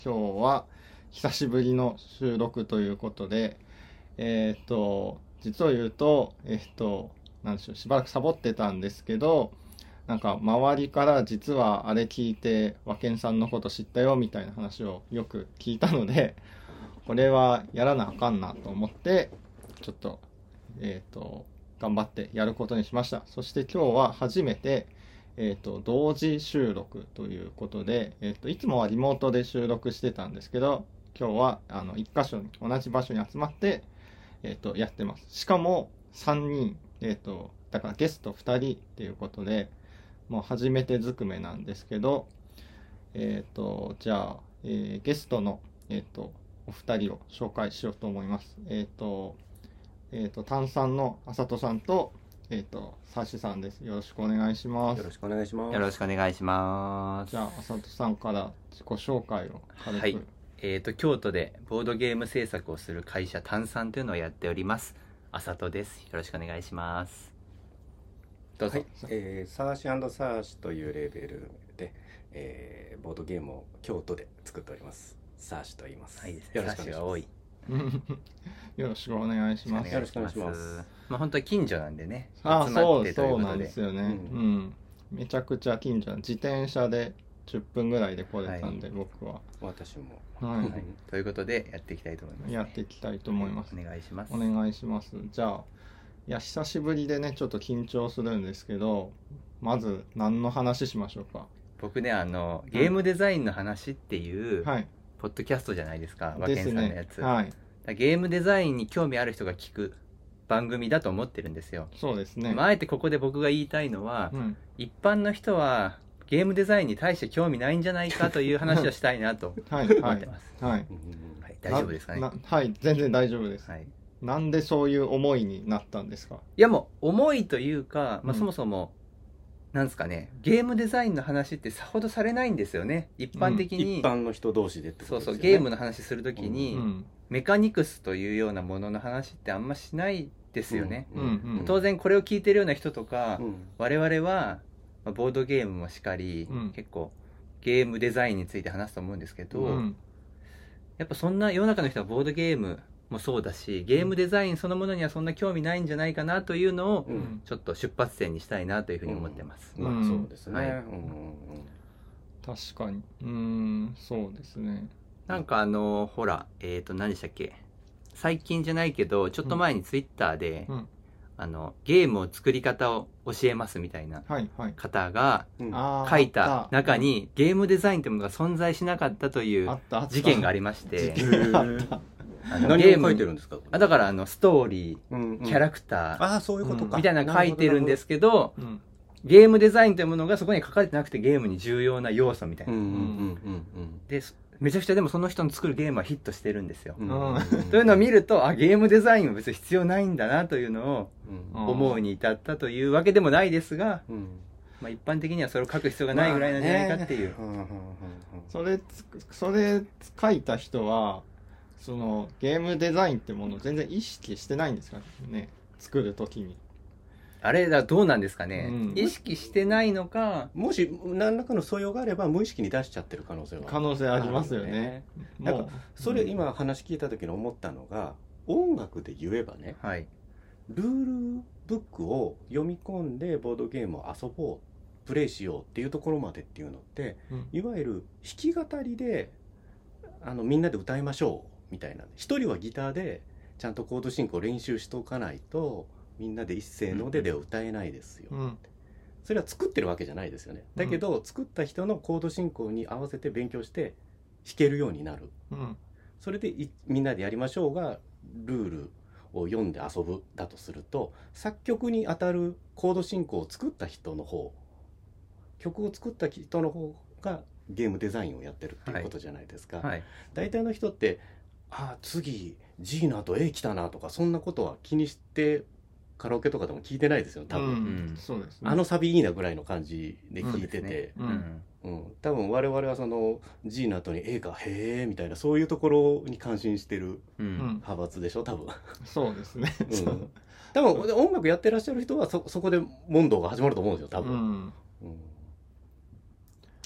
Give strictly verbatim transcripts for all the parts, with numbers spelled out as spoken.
今日は久しぶりの収録ということで、えっと、実を言うと、えっと、なんでしょう、しばらくサボってたんですけど、なんか周りから実はあれ聞いて和健さんのこと知ったよみたいな話をよく聞いたので、これはやらなあかんなと思ってちょっとえっと頑張ってやることにしました。そして今日は初めてえっと同時収録ということで、えっといつもはリモートで収録してたんですけど、今日はあの一箇所に同じ場所に集まってえっとやってます。しかもさんにん、えっとだからゲストふたりっていうことで、もう初めてずくめなんですけど、えっ、と、じゃあ、えーゲストの、えっ、と、お二人を紹介しようと思います。えっ、と、えっ、と、炭酸のあさとさんと、えっ、と、さしさんです。よろしくお願いします。 よろしくお願いします。 よろしくお願いします。 じゃあ、あさとさんから自己紹介を軽く。 はい。えっ、と、京都でボードゲーム制作をする会社炭酸というのをやっております。あさとです。よろしくお願いします。どうぞ。 はい、えー、サーシ&サーシというレーベルで、えー、ボードゲームを京都で作っております。サーシと言います。 はいですね。 よろしくお願いします。 が多い。 よろしくお願いします。 よろしくお願いします。 まあ本当は近所なんでね。 ああ、 集まそう、 ってというそうことでなんですよね。ううんん。めちゃくちゃ近所、自転車でじゅっぷんぐらいで来れたんで、 はい僕は。 私も。 はい。 はい。ということでやっていきたいと思います、ね。 やっていきたいと思います。 お願いします。 お願いします。じゃあ、いや、久しぶりでね、ちょっと緊張するんですけど、まず何の話しましょうか。 僕ね、あのゲームデザインの話っていう、 はい。 ポッドキャストじゃないですか。和健ですさんのやつ。。 ねはい。 ゲームデザインに興味ある人が聞く番組だと思ってるんですよ。 そうですね。 まあ、あえてここで僕が言いたいのは、 うん、 一般の人はゲームデザインに対して興味ないんじゃないかという話をしたいなとはい、 思はいってます。 はい。 はい、大丈夫ですかね。 ななはい、全然大丈夫です。 はい、 なんでそういう思いになったんですか。 いやもう思いというか、まあ、 うんそもそも、なんですかね、ゲームデザインの話ってさほどされないんですよね。一般的に、 一般の人同士でってことですよね。 そうそう、ゲームの話するときに、 うん、 メカニクスというようなものの話ってあんましないですよね。 うんうん当然これを聞いてるような人とか、 うん我々はまあボードゲームもしかり、 うん結構ゲームデザインについて話すと思うんですけど、 うんやっぱそんな世の中の人はボードゲームもそうだし、ゲームデザインそのものにはそんな興味ないんじゃないかなというのを、 うんちょっと出発点にしたいなというふうに思ってます。 まあそうですね。 はいうんうん確かに。うーん、そうですね。 なんかあのほらえっ、と何でしたっけ、最近じゃないけどちょっと前にツイッターで、 うん、 あのゲームを作り方を教えますみたいなはい、はい。 方がうんあー書いたあった中にゲームデザインというものが存在しなかったというあったあった事件がありまして、 へーあの何を書いてるんですか。 あだからあのストーリうんうんー、キャラクターああ、そういうことか。 みたいなの書いてるんですけど、 うん、 ゲームデザインというものがそこに書かれてなくてゲームに重要な要素みたいな。 うんうんうんうんで、めちゃくちゃでもその人の作るゲームはヒットしてるんですよ。 うんうんというのを見ると、あ、ゲームデザインは別に必要ないんだなというのをうん思うに至ったというわけでもないですが、 うんまあ、一般的にはそれを書く必要がないぐらいなんじゃないかっていう。 まあねうんうんうんうんそれつそれ書いた人はそのゲームデザインってものを全然意識してないんですかね、作るときに。 あれだ、どうなんですかね。 うん意識してないのか、 もし何らかの素養があれば無意識に出しちゃってる可能性は可能性ありますよね。 なんかもうそれ今話聞いた時に思ったのが、音楽で言えばね、 はい。 ルールブックを読み込んでボードゲームを遊ぼう、プレイしようっていうところまでっていうのって、 うんいわゆる弾き語りであのみんなで歌いましょうみたいな、一人はギターでちゃんとコード進行練習しておかないとみんなで一斉のででは歌えないですよ、 うんそれは作ってるわけじゃないですよね。だけど、作った人のコード進行に合わせて勉強して弾けるようになる。 うんそれでいみんなでやりましょうがルールを読んで遊ぶだとすると、作曲に当たるコード進行を作った人の方、曲を作った人の方がゲームデザインをやってるっていうことじゃないですか。 はい。 大体の人ってああ次 G の後 A 来たなとか、そんなことは気にしてカラオケとかでも聞いてないですよ多分、 うんうんそうですね。 あのサビいいなぐらいの感じで聞いてて、 そうですねううんん。 うん、多分我々はその G の後に A かへえみたいな、そういうところに感心してるう。 うんん派閥でしょ多分、 そうですね。 う、 そうん多分音楽やってらっしゃる人はそそこで問答が始まると思うんですよ多分、 うんうん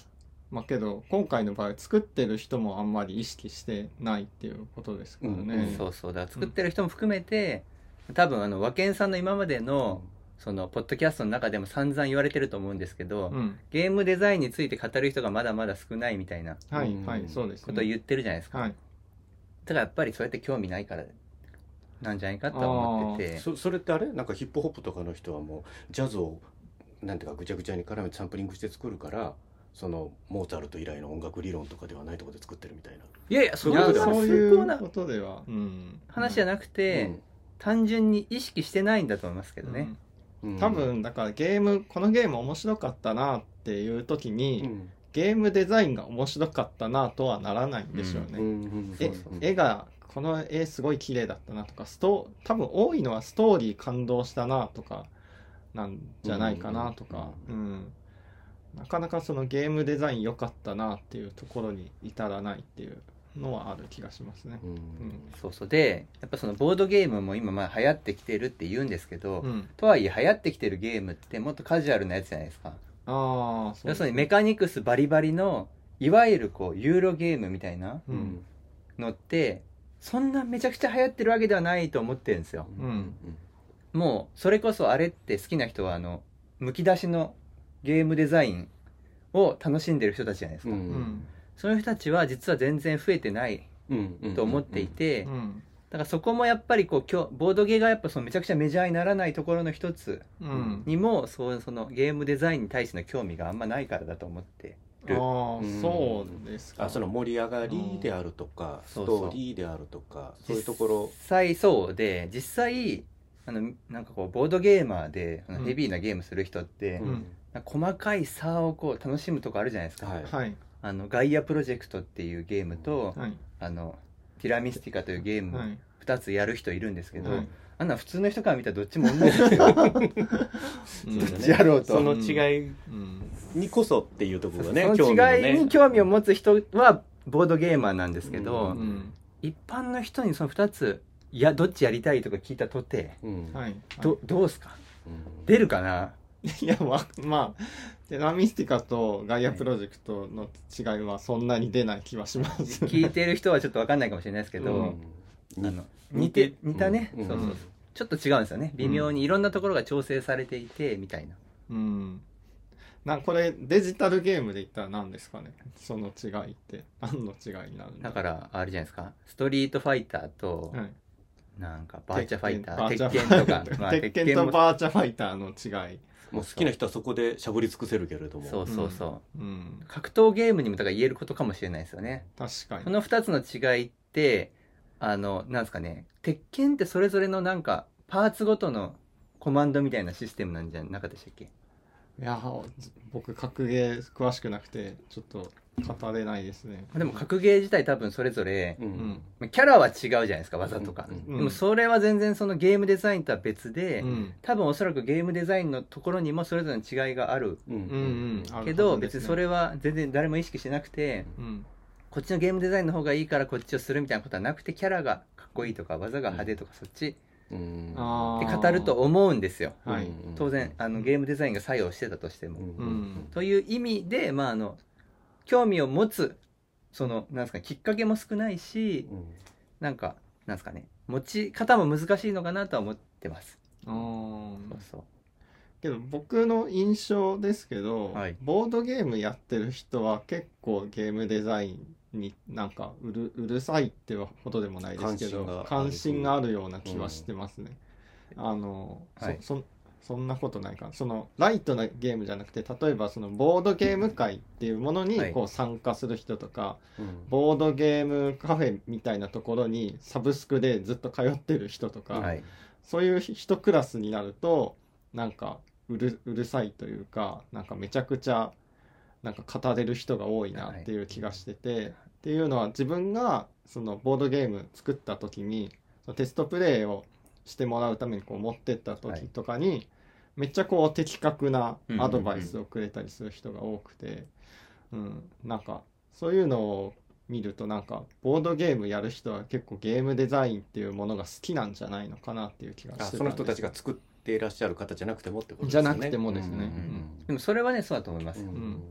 まあけど今回の場合作ってる人もあんまり意識してないっていうことですからね、 うんうんそうそうだから作ってる人も含めて、多分あの和健さんの今までの、そのポッドキャストの中でも散々言われてると思うんですけど、 うん、 ゲームデザインについて語る人がまだまだ少ないみたいなはいうんはいそうですねことを言ってるじゃないですか、 はいだからやっぱりそうやって興味ないからなんじゃないかとは思ってて、 そそれってあれなんかヒップホップとかの人はもうジャズをなんていうかぐちゃぐちゃに絡めてサンプリングして作るからそのモーツァルト以来の音楽理論とかではないところで作ってるみたいな。 いやいやそいうやいうそういうことでは、うん、 話じゃなくて、単純に意識してないんだと思いますけどね、 うんうん多分だからゲームこのゲーム面白かったなっていう時に、 うんゲームデザインが面白かったなとはならないんでしょうね、 うんうんえそうそう絵がこの絵すごい綺麗だったなとかスト多分多いのはストーリー感動したなとかなんじゃないかなとか、うんなかなかそのゲームデザイン良かったなっていうところに至らないっていうのはある気がしますね。 うんうんそうそうでやっぱそのボードゲームも今まあ流行ってきてるって言うんですけど、 うん、 とはいえ流行ってきてるゲームってもっとカジュアルなやつじゃないですか。 ああそう要するにメカニクスバリバリのいわゆるこうユーロゲームみたいなううんんのってそんなめちゃくちゃ流行ってるわけではないと思ってるんですよ。 うんもうそれこそあれって好きな人はあのむき出しのゲームデザインを楽しんでる人たちじゃないですか、 うんうんそういう人たちは実は全然増えてないうんうんと思っていて、 うんだからそこもやっぱりこう今日ボードゲーがやっぱそのめちゃくちゃメジャーにならないところの一つうんにもそうそのゲームデザインに対しての興味があんまないからだと思ってる。 ああうんそうですか。 あその盛り上がりであるとかスそうそうトーリーであるとかそういうところ実際そうで実際あのなんかこうボードゲーマーであのうんヘビーなゲームする人って、 うんなんか細かい差をこう楽しむとこあるじゃないですか、 はいはいあのガイアプロジェクトっていうゲームと、 はいあのティラミスティカというゲームはいふたつやる人いるんですけど、 はいあんな普通の人から見たらどっちも同じですよどっうんちやろうとその違いうんにこそっていうところがねそ興味のの違いにね興味を持つ人はボードゲーマーなんですけど、 うんうん一般の人にそのふたついやどっちやりたいとか聞いたとてうんはいどどうすかうん出るかな。 いやまあまあテラミスティカとガイアプロジェクトの違いはそんなに出ない気はします。 聞いてる人はちょっと分かんないかもしれないですけど、 うんあの似て似たね、 うんそうそうそうちょっと違うんですよね微妙にいろんなところが調整されていてみたいな。 うん。なこれデジタルゲームで言ったら何ですかね。その違いって何の違いになるんだ。 だからあれじゃないですかストリートファイターとはい、 なんかバーチャファイターバーチャ鉄拳とか、まあ、 鉄拳ともバーチャファイターの違い。 もう好きな人はそこでしゃぶり尽くせるけれどもそうそうそう、 うん。 格闘ゲームにもだから言えることかもしれないですよね。 確かに。 このふたつの違いってあのなんですかね鉄拳ってそれぞれのなんかパーツごとのコマンドみたいなシステムなんじゃなかったでしたっけ。 いや僕格ゲー詳しくなくてちょっと語れないですね。 でも格ゲー自体多分それぞれうんキャラは違うじゃないですか技とか、 うんうんでもそれは全然そのゲームデザインとは別で、 うん多分おそらくゲームデザインのところにもそれぞれの違いがあるうんうんうんあるけど、 はずですね別にそれは全然誰も意識してなくてうんこっちのゲームデザインの方がいいからこっちをするみたいなことはなくてキャラがかっこいいとか技が派手とかそっちうんあーって語ると思うんですよ。 はいうん当然あのゲームデザインが作用してたとしても、 うんうんという意味でまああの興味を持つそのなんですかきっかけも少ないしうんなんかなんですかね持ち方も難しいのかなとは思ってます。 あーそうそうけど僕の印象ですけど、 はいボードゲームやってる人は結構ゲームデザインになんかうるうるさいってほどでもないですけど関心がある関心があるような気はしてますね。あの、 はいそそそんなことないかな。そのライトなゲームじゃなくて例えばそのボードゲーム会っていうものにはいこう参加する人とか、 うんボードゲームカフェみたいなところにサブスクでずっと通ってる人とか、 はいそういう人クラスになるとなんかうるうるさいというかなんかめちゃくちゃなんか語れる人が多いなっていう気がしてて、っていうのは自分がそのボードゲーム作った時にそのテストプレイをしてもらうためにこう持ってった時とかに、めっちゃこう的確なアドバイスをくれたりする人が多くて、うん、なんかそういうのを見るとなんかボードゲームやる人は結構ゲームデザインっていうものが好きなんじゃないのかなっていう気がしてたんです。 あその人たちが作っていらっしゃる方じゃなくてもってことですじゃよねなくてもですね。 うんでもそれはねそうだと思います、 うんん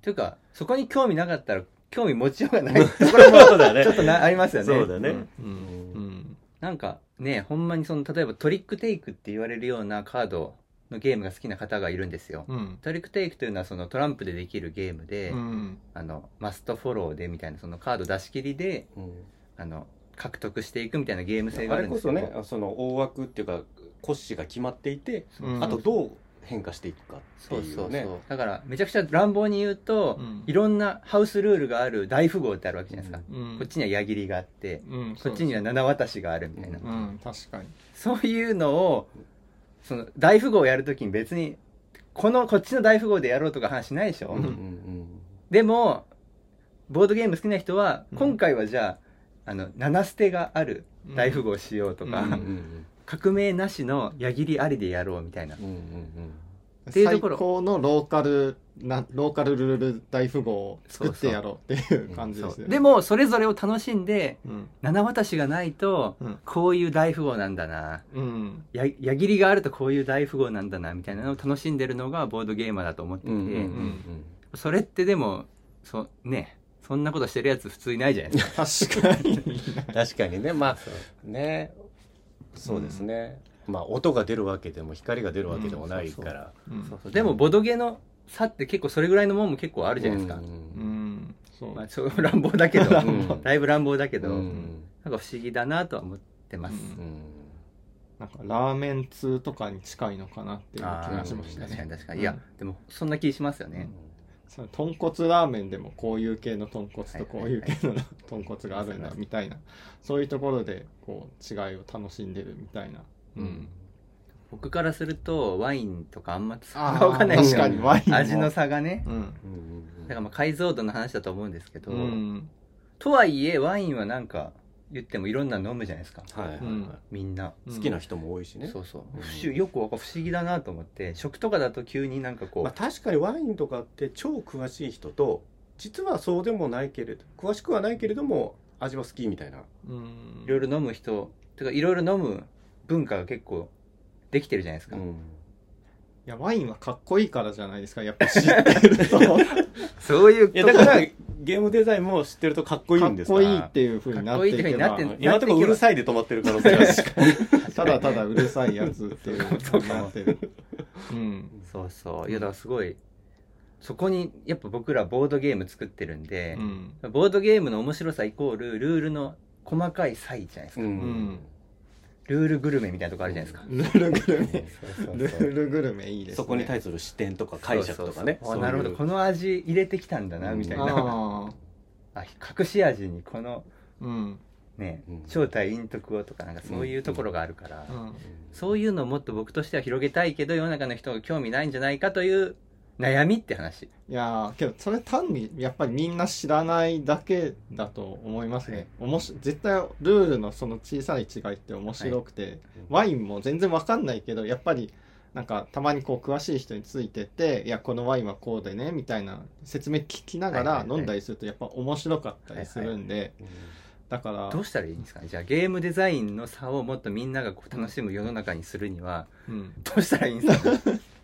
というかそこに興味なかったら興味持ちようがないところもそうだねちょっとなありますよね。 そうだね、 うんううんんなんかねほんまにその例えばトリックテイクって言われるようなカードのゲームが好きな方がいるんですよ。 うんトリックテイクというのはそのトランプでできるゲームで、 うんあのマストフォローでみたいなそのカード出し切りでうんあの獲得していくみたいなゲーム性があれこそあるんですけど、 ねその大枠っていうか骨子が決まっていて、 うんあとどう変化していくかってそういうねそうそうだからめちゃくちゃ乱暴に言うと、 うんいろんなハウスルールがある大富豪ってあるわけじゃないですか、 うんこっちには矢切りがあって、 うんこっちには七渡しがあるみたいな、 うんうん確かにそういうのをその大富豪をやるときに別にこのこっちの大富豪でやろうとか話しないでしょ、 うんうんでもボードゲーム好きな人は、 うん今回はじゃああの七捨てがある大富豪をしようとか、 うんうんうんうん革命なしの矢切りありでやろうみたいな、 うんうんっていうところ最高のローカルなローカルルール大富豪を作ってやろうっていう感じですよね。 そうでもそれぞれを楽しんでうん七渡しがないとうんこういう大富豪なんだな、 うんや矢切りがあるとこういう大富豪なんだなみたいなのを楽しんでるのがボードゲーマーだと思ってて、 うんうんうんんそれってでもそねそんなことしてるやつ普通いないじゃないですか確かに確かにねまあねそうですね、まあ音が出るわけでも光が出るわけでもないからうんそうそうでもボドゲの差って結構それぐらいのもんも結構あるじゃないですか、 うんうんそうまあ、そう乱暴だけどうんだいぶ乱暴だけど、 うんなんか不思議だなとは思ってます、 うんうんなんかラーメン通とかに近いのかなっていう気あがしましたー確かにね。 確かに、いやでもそんな気しますよね、 その豚骨ラーメンでもこういう系の豚骨とこういう系の豚骨があるんだみたいなそういうところでこう違いを楽しんでるみたいな。うん僕からするとワインとかあんま差あが分かんないんですよ確かにワインも味の差がねうんうんだからまあ解像度の話だと思うんですけど、 うんとはいえワインはなんか言ってもいろんなの飲むじゃないですかはいはいはいうんみんな、 好きな人も多いしね、 そうそう、 うん不思よくわか不思議だなと思って食とかだと急になんかこう、 まあ、確かにワインとかって超詳しい人と実はそうでもないけれど詳しくはないけれども味は好きみたいなうんいろいろ飲む人てかいろいろ飲む文化が結構できてるじゃないですか、 うんいやワインはかっこいいからじゃないですかやっぱ知ってるとかそういういやだからゲームデザインも知ってるとかっこいいんですからっこいいっていう風になっていけばかっこいいっていう風になってん今のところうるさいで止まってる可能性があるただただうるさいやつっていう風になってる。うんそうそういやだからすごいそこにやっぱ僕らボードゲーム作ってるんでう、んボードゲームの面白さイコールルールの細かい差異じゃないですか、 うんうんルールグルメみたいなとこあるじゃないですか、 ルールグルメそうそうルそうールグルメいいですね。 そこに対する視点とか解釈とかねそうそうそうあなるほどこの味入れてきたんだなみたいな、 ああ隠し味にこのーうんね、 うん正体陰徳をとかなんかそういうところがあるから、 うんそういうのをもっと僕としては広げたいけど世の中の人が興味ないんじゃないかという悩みって話。 いやーけどそれ単にやっぱりみんな知らないだけだと思いますね。おもし絶対ルールのその小さい違いって面白くて、ワインも全然わかんないけどやっぱりなんかたまにこう詳しい人についてっていやこのワインはこうでねみたいな説明聞きながらはいはいはい飲んだりするとやっぱ面白かったりするんで、だからどうしたらいいんですかね。じゃあゲームデザインの差をもっとみんながこう楽しむ世の中にするにはうんどうしたらいいんですか。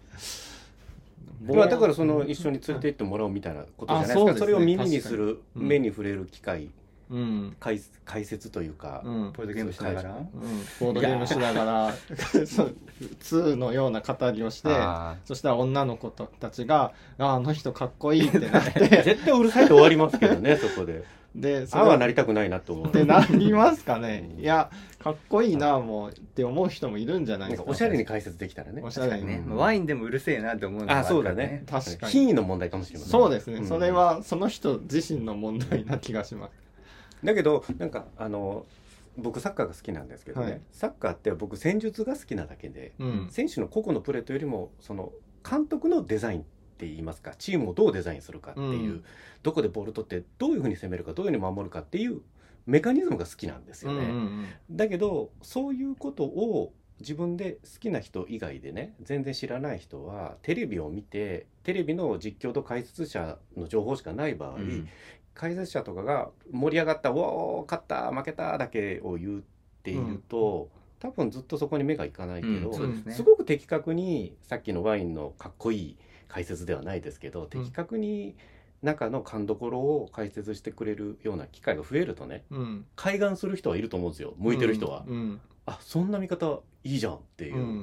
まあだからその一緒に連れて行ってもらおうみたいなことじゃないですか。 あそうですねそれを耳にする、 確かにうん目に触れる機会、 うん解解説というか、 うんボードゲームしながら。 うん、ボードゲームしながらそうにのような語りをしてあそしたら女の子たちが「ああの人かっこいい」ってなって絶対うるさいと終わりますけどねそこで。 でそああはなれりたくないなと思う。 ってなりますかねうんいやかっこいいなもうって思う人もいるんじゃないですかなんかおしゃれに解説できたらねお。しー確かにね、 うんまあワインでもうるせえなって思うのがあ、 るからそうだね。 確かに品位の問題かもしれません。 そうですね、 んそれはその人自身の問題な気がしますだけどなんかあの僕サッカーが好きなんですけどね、 はいサッカーって僕戦術が好きなだけで、 うん選手の個々のプレーというよりもその監督のデザインって言いますか、チームをどうデザインするかっていう、 うんどこでボール取ってどういうふうに攻めるかどういうふうに守るかっていうメカニズムが好きなんですよね、 うんうんだけどそういうことを自分で好きな人以外でね全然知らない人はテレビを見てテレビの実況と解説者の情報しかない場合、 うん解説者とかが盛り上がった「おー勝った負けた」だけを言っていると、多分ずっとそこに目がいかないけど、 うんそうですねすごく的確にさっきのワインのかっこいい解説ではないですけど、的確に中の勘どころを解説してくれるような機会が増えるとね、 うん開眼する人はいると思うんですよ、向いてる人は。 うんあ、そんな見方いいじゃんっていう、 うん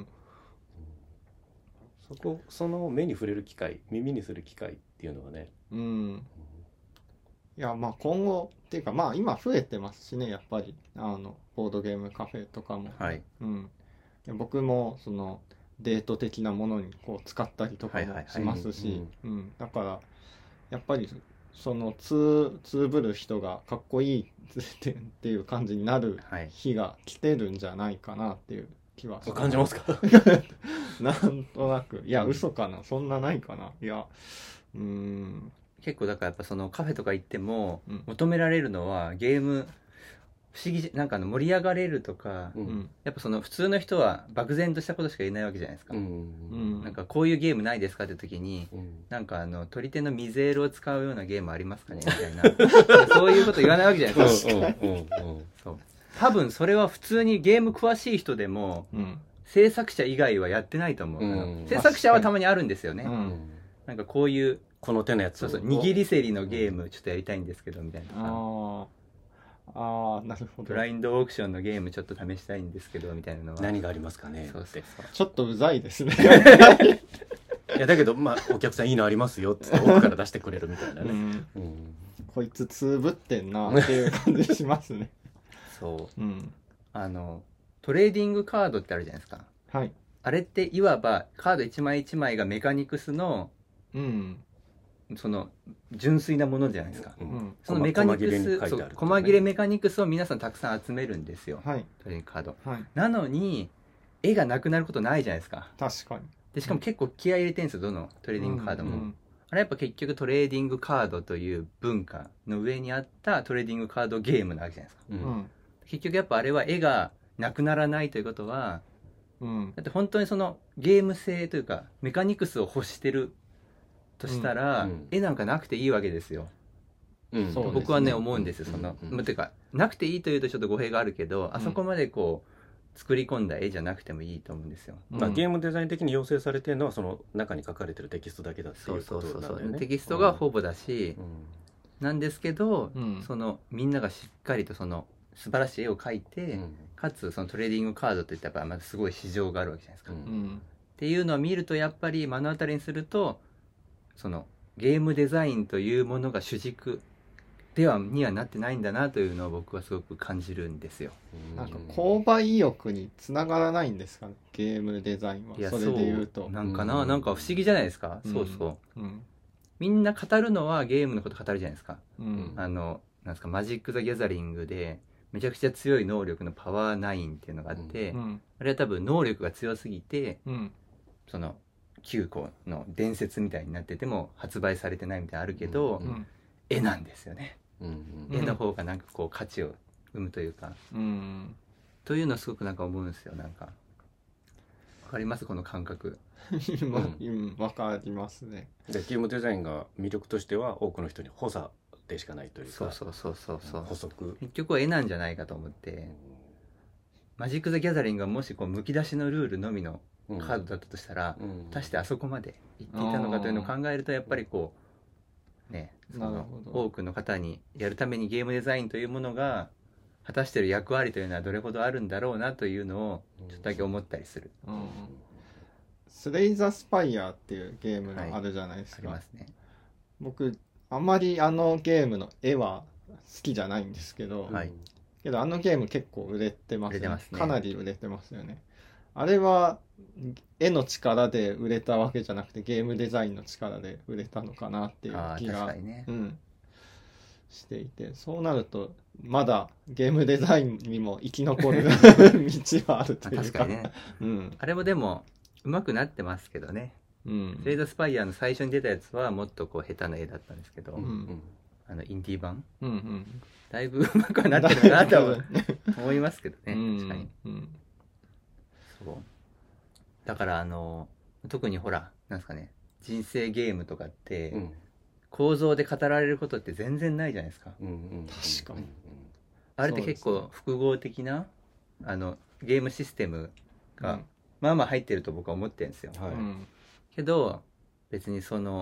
そこその目に触れる機会、耳にする機会っていうのはね、 うんいやまあ今後っていうかまあ今増えてますしね、やっぱりあのボードゲームカフェとかも、 はいうん、で僕もそのデート的なものにこう使ったりとかもはいはいはいしますし、 うんうんだからやっぱりそのつつぶる人がかっこいいってっていう感じになるはい日が来てるんじゃないかなっていう気はし感じますか？ なんとなくいや嘘かな、そんなないかな、いやうーん結構だからやっぱそのカフェとか行ってもうん求められるのはゲーム不思議じゃなんかあの盛り上がれるとか、 ううんんやっぱその普通の人は漠然としたことしか言えないわけじゃないですか、 うんうんなんかこういうゲームないですかって時にうんなんかあの取り手の水エルを使うようなゲームありますかねみたいなそういうこと言わないわけじゃないですか。 うんうんうんそう多分それは普通にゲーム詳しい人でもうん制作者以外はやってないと思う、 うんあの制作者はたまにあるんですよね、 ううんんなんかこういうこの手のやつをそうそう握り競りのゲームちょっとやりたいんですけどみたいな、 あーあーなるほどブラインドオークションのゲームちょっと試したいんですけどみたいなのは何がありますかねそうってそうそうちょっとうざいですね、 いやだけどまあお客さんいいのありますよっつって奥から出してくれるみたいなね、 うん、 うんこいつつぶってんなっていう感じしますねそううんあのトレーディングカードってあるじゃないですか。 はいあれっていわばカード一枚一枚がメカニクスのうんその純粋なものじゃないですか。 ううんんそのメカニク細切れに書いスそうてあるとね細切れメカニクスを皆さんたくさん集めるんですよ、 はいトレーディングカードはいなのに絵がなくなることないじゃないですか。 確かにでしかも結構気合い入れてるんですよ、どのトレーディングカードも、 うんあれやっぱ結局トレーディングカードという文化の上にあったトレーディングカードゲームなわけじゃないですか。 ううんん結局やっぱあれは絵がなくならないということはうんだって本当にそのゲーム性というかメカニクスを欲してるとしたら、 うんうん絵なんかなくていいわけですよ、 うんそうですね僕はね思うんですよ。その、 うんうんまあていうかなくていいというとちょっと語弊があるけど、あそこまでこう作り込んだ絵じゃなくてもいいと思うんですよ。 まあ、 うんゲームデザイン的に要請されてるのはその中に書かれてるテキストだけだっていそううそうそうそう、 ことなんだよね。 テキストがほぼだし、 うんなんですけど、 うんそのみんながしっかりとその素晴らしい絵を描いて、 うんかつそのトレーディングカードっていったらやっぱまあすごい市場があるわけじゃないですか、 うっうんんていうのを見るとやっぱり目の当たりにするとそのゲームデザインというものが主軸ではにはなってないんだなというのを僕はすごく感じるんですよ。 なんか購買意欲につながらないんですかね、ゲームデザインはいやそれで言うとそうなんかな、 うんなんか不思議じゃないですか、 うんそうそううんみんな語るのはゲームのこと語るじゃないですか。 うんあのなんですかマジック・ザ・ギャザリングでめちゃくちゃ強い能力のパワーナインっていうのがあって、 うんあれは多分能力が強すぎてうんそのきゅうこの伝説みたいになってても発売されてないみたいなのあるけど、 ううん絵なんですよね。 うんうん絵の方がなんかこう価値を生むというか、 うんというのをすごくなんか思うんですよ。なんかわかりますこの感覚。 今うんわかりますねでゲームデザインが魅力としては多くの人に補佐でしかないというか、 そうそうそうそうそう補足、 結局は絵なんじゃないかと思って、マジック・ザ・ギャザリングがもしこうむき出しのルールのみのうんカードだったとしたら、 うん果たしてあそこまで行っていたのかというのを考えるとやっぱりこうねそのなるほど多くの方にやるためにゲームデザインというものが果たしている役割というのはどれほどあるんだろうなというのをちょっとだけ思ったりする、 うんスレイザースパイアっていうゲームがあるじゃないですあか、 りますね。 僕あまりあのゲームの絵は好きじゃないんですけど、 はいけどあのゲーム結構売れてます売れてますねかなり売れてますよね。あれは絵の力で売れたわけじゃなくてゲームデザインの力で売れたのかなっていうああ確気がかにね、 うん、していて、そうなるとまだゲームデザインにも生き残る道はあるというか確かにねうんあれもでも上手くなってますけどね。 うんスレイザースパイアの最初に出たやつはもっとこう下手な絵だったんですけど、 うんうんあのインディー版うんうんだいぶ上手くはなってるかなとは思いますけどね、 うん確かに。 うんそうだからあの特にほらなんですかね人生ゲームとかって、 うん構造で語られることって全然ないじゃないですか。 うんうん確かにあれって結構そうですね複合的なあのゲームシステムが、 うんまあまあ入ってると僕は思ってるんですよ。 はいうんけど別にその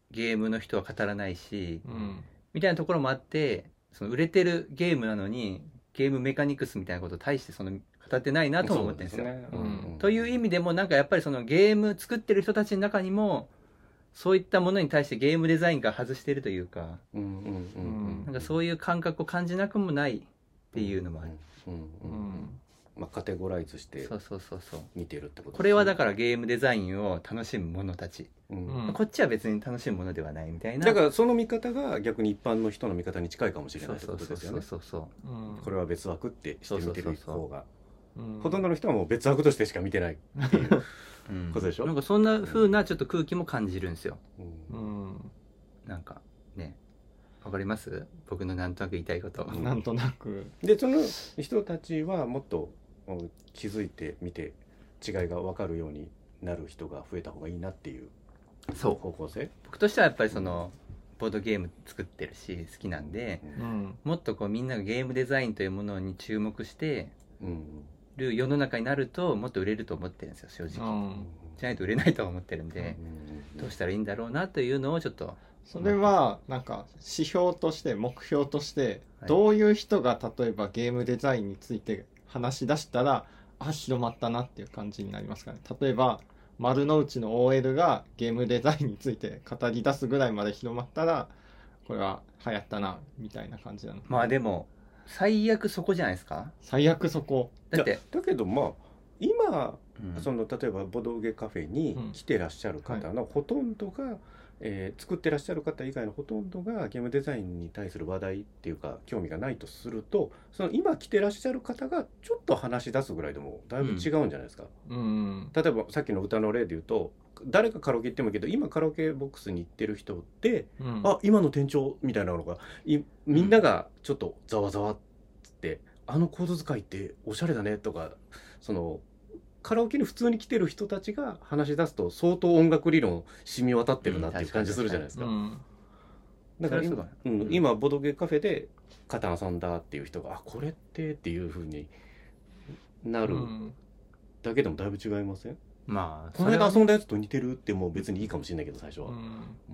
ゲームの人は語らないし、 うんみたいなところもあって、その売れてるゲームなのにゲームメカニクスみたいなことを大してその語ってないなとも思ってるんですよ。 そうですねうんという意味でもなんかやっぱりそのゲーム作ってる人たちの中にもそういったものに対してゲームデザインが外してるというか、 うんうんうんうんなんかそういう感覚を感じなくもないっていうのもある。 うんうんううんんまあカテゴライズしてそうそうそうそう。 見てるってことですね。 これはだからゲームデザインを楽しむ者たち、 うんうんこっちは別に楽しむものではないみたいな。 だからその見方が逆に一般の人の見方に近いかもしれそうないってそうそうそうことですよね。 そうそううんこれは別枠ってして見てる方がうんほとんどの人はもう別枠としてしか見てないっていううんことでしょなんかそんな風なちょっと空気も感じるんですよ。 ううんんなんかね、わかります？僕のなんとなく言いたいこと。 うんなんとなくでその人たちはもっとうん気づいてみて違いが分かるようになる人が増えた方がいいなっていうそう。 方向性。 僕としてはやっぱりそのボードゲーム作ってるし好きなんで、 うんもっとこうみんながゲームデザインというものに注目してうんる世の中になるともっと売れると思ってるんですよ正う直。 んじゃないと売れないとは思ってるんで、どうしたらいいんだろうなというのをちょっと。 それはなんか指標として目標としてはいどういう人が例えばゲームデザインについて話し出したらあ広まったなっていう感じになりますかね。例えば丸の内の オーエル がゲームデザインについて語り出すぐらいまで広まったらこれは流行ったなみたいな感じなの。 まあでも最悪そこじゃないですか。 最悪そこ。 だっていやだけどまあ今うんその例えばボドゲカフェに来てらっしゃる方のほとんどが、えー作ってらっしゃる方以外のほとんどがゲームデザインに対する話題っていうか興味がないとすると、その今来てらっしゃる方がちょっと話し出すぐらいでもだいぶ違うんじゃないですか。 うん例えばさっきの歌の例で言うと誰かカラオケ行ってもいいけど今カラオケボックスに行ってる人ってうんあ今の店長みたいなのがいみんながちょっとざわざわっつって、あのコード使いっておしゃれだねとか、そのカラオケに普通に来てる人たちが話し出すと相当音楽理論染み渡ってるなっていう感じするじゃないですか。 うんだからそれは今、うん、今ボドゲカフェでカタン遊んだっていう人があこれってっていう風になるうんだけでもだいぶ違いません？ まあこの間それは遊んだやつと似てるってもう別にいいかもしれないけど最初は。 うんうん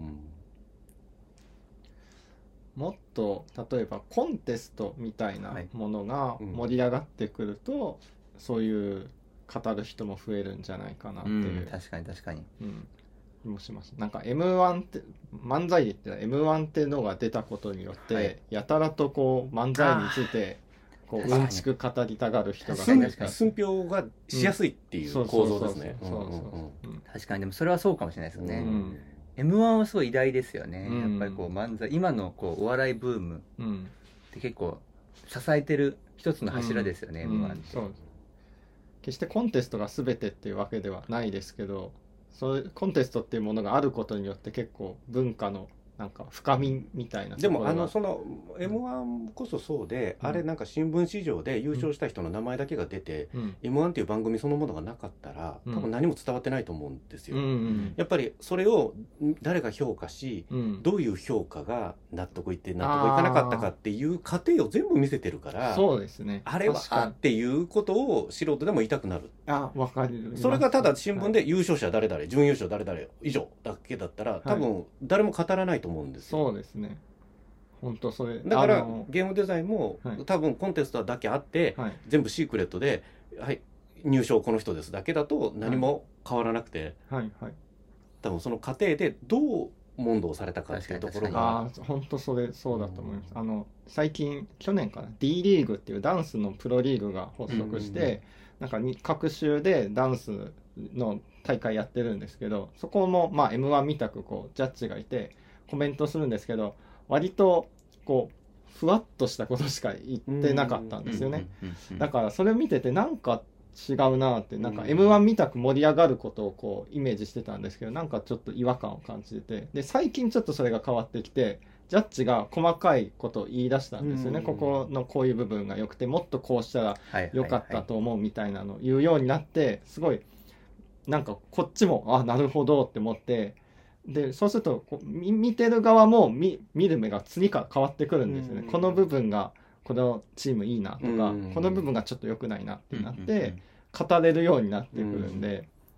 もっと例えばコンテストみたいなものが盛り上がってくると、そういう語る人も増えるんじゃないかなってういう、 ん確かに確かに。 うん気もします。なんか エムワン って漫才で言ってた エムワン ってのが出たことによって、 はいやたらとこう漫才についてこう確かにうんちく語りたがる人が寸確かに寸評がしやすいっていう構造ですね。 そうそうそうそううんうんうんうん確かにでもそれはそうかもしれないですよね。 うんエムワン はすごい偉大ですよね。 うんやっぱりこう漫才今のこうお笑いブームうんって結構支えてる一つの柱ですよね、 うんエムワン って。 そうです。決してコンテストが全てっていうわけではないですけど、そういうコンテストっていうものがあることによって結構文化のなんか深みみたいなとでもころがあのその エムワン こそそうで、 うんあれなんか新聞市場で優勝した人の名前だけが出て、 うんエムワン っていう番組そのものがなかったらうん多分何も伝わってないと思うんですよ。 うんうんやっぱりそれを誰が評価しうんどういう評価が納得いって納得いかなかったかっていう過程を全部見せてるからそうですね。 あれは確かにっていうことを素人でも言いたくなる。 あ、わかる。 それがただ新聞で優勝者誰々準優勝誰々以上だけだったら多分誰も語らないと思うんですよ。 そうですね。本当それ。 だからあのゲームデザインも、 はい多分コンテストだけあって、 はい。 全部シークレットで、はい、入賞この人ですだけだと何も変わらなくて、 はいはい。 多分その過程でどう問答されたかっていうところ確がああ、本当それそうだと思います。あの最近去年かな D リーグっていうダンスのプロリーグが発足しうんて、なんかに各州でダンスの大会やってるんですけど、そこもまあ エムワン みたくこうジャッジがいてコメントするんですけど、割とこうふわっとしたことしか言ってなかったんですよね。 うんうんうんだからそれを見ててなんか違うなって、なんかうんエムワン みたく盛り上がることをこうイメージしてたんですけど、なんかちょっと違和感を感じてて、で最近ちょっとそれが変わってきて、ジャッジが細かいことを言い出したんですよね。 うんここのこういう部分が良くて、もっとこうしたらはいはいはい良かったと思うみたいなのを言うようになって、すごいなんかこっちもあなるほどって思って、でそうするとこう見見てる側も見見る目が次から変わってくるんですよね。 うんこの部分がこのチームいいなとか、 うんこの部分がちょっと良くないなってなって、 うんうんうん語れるようになってくるんで、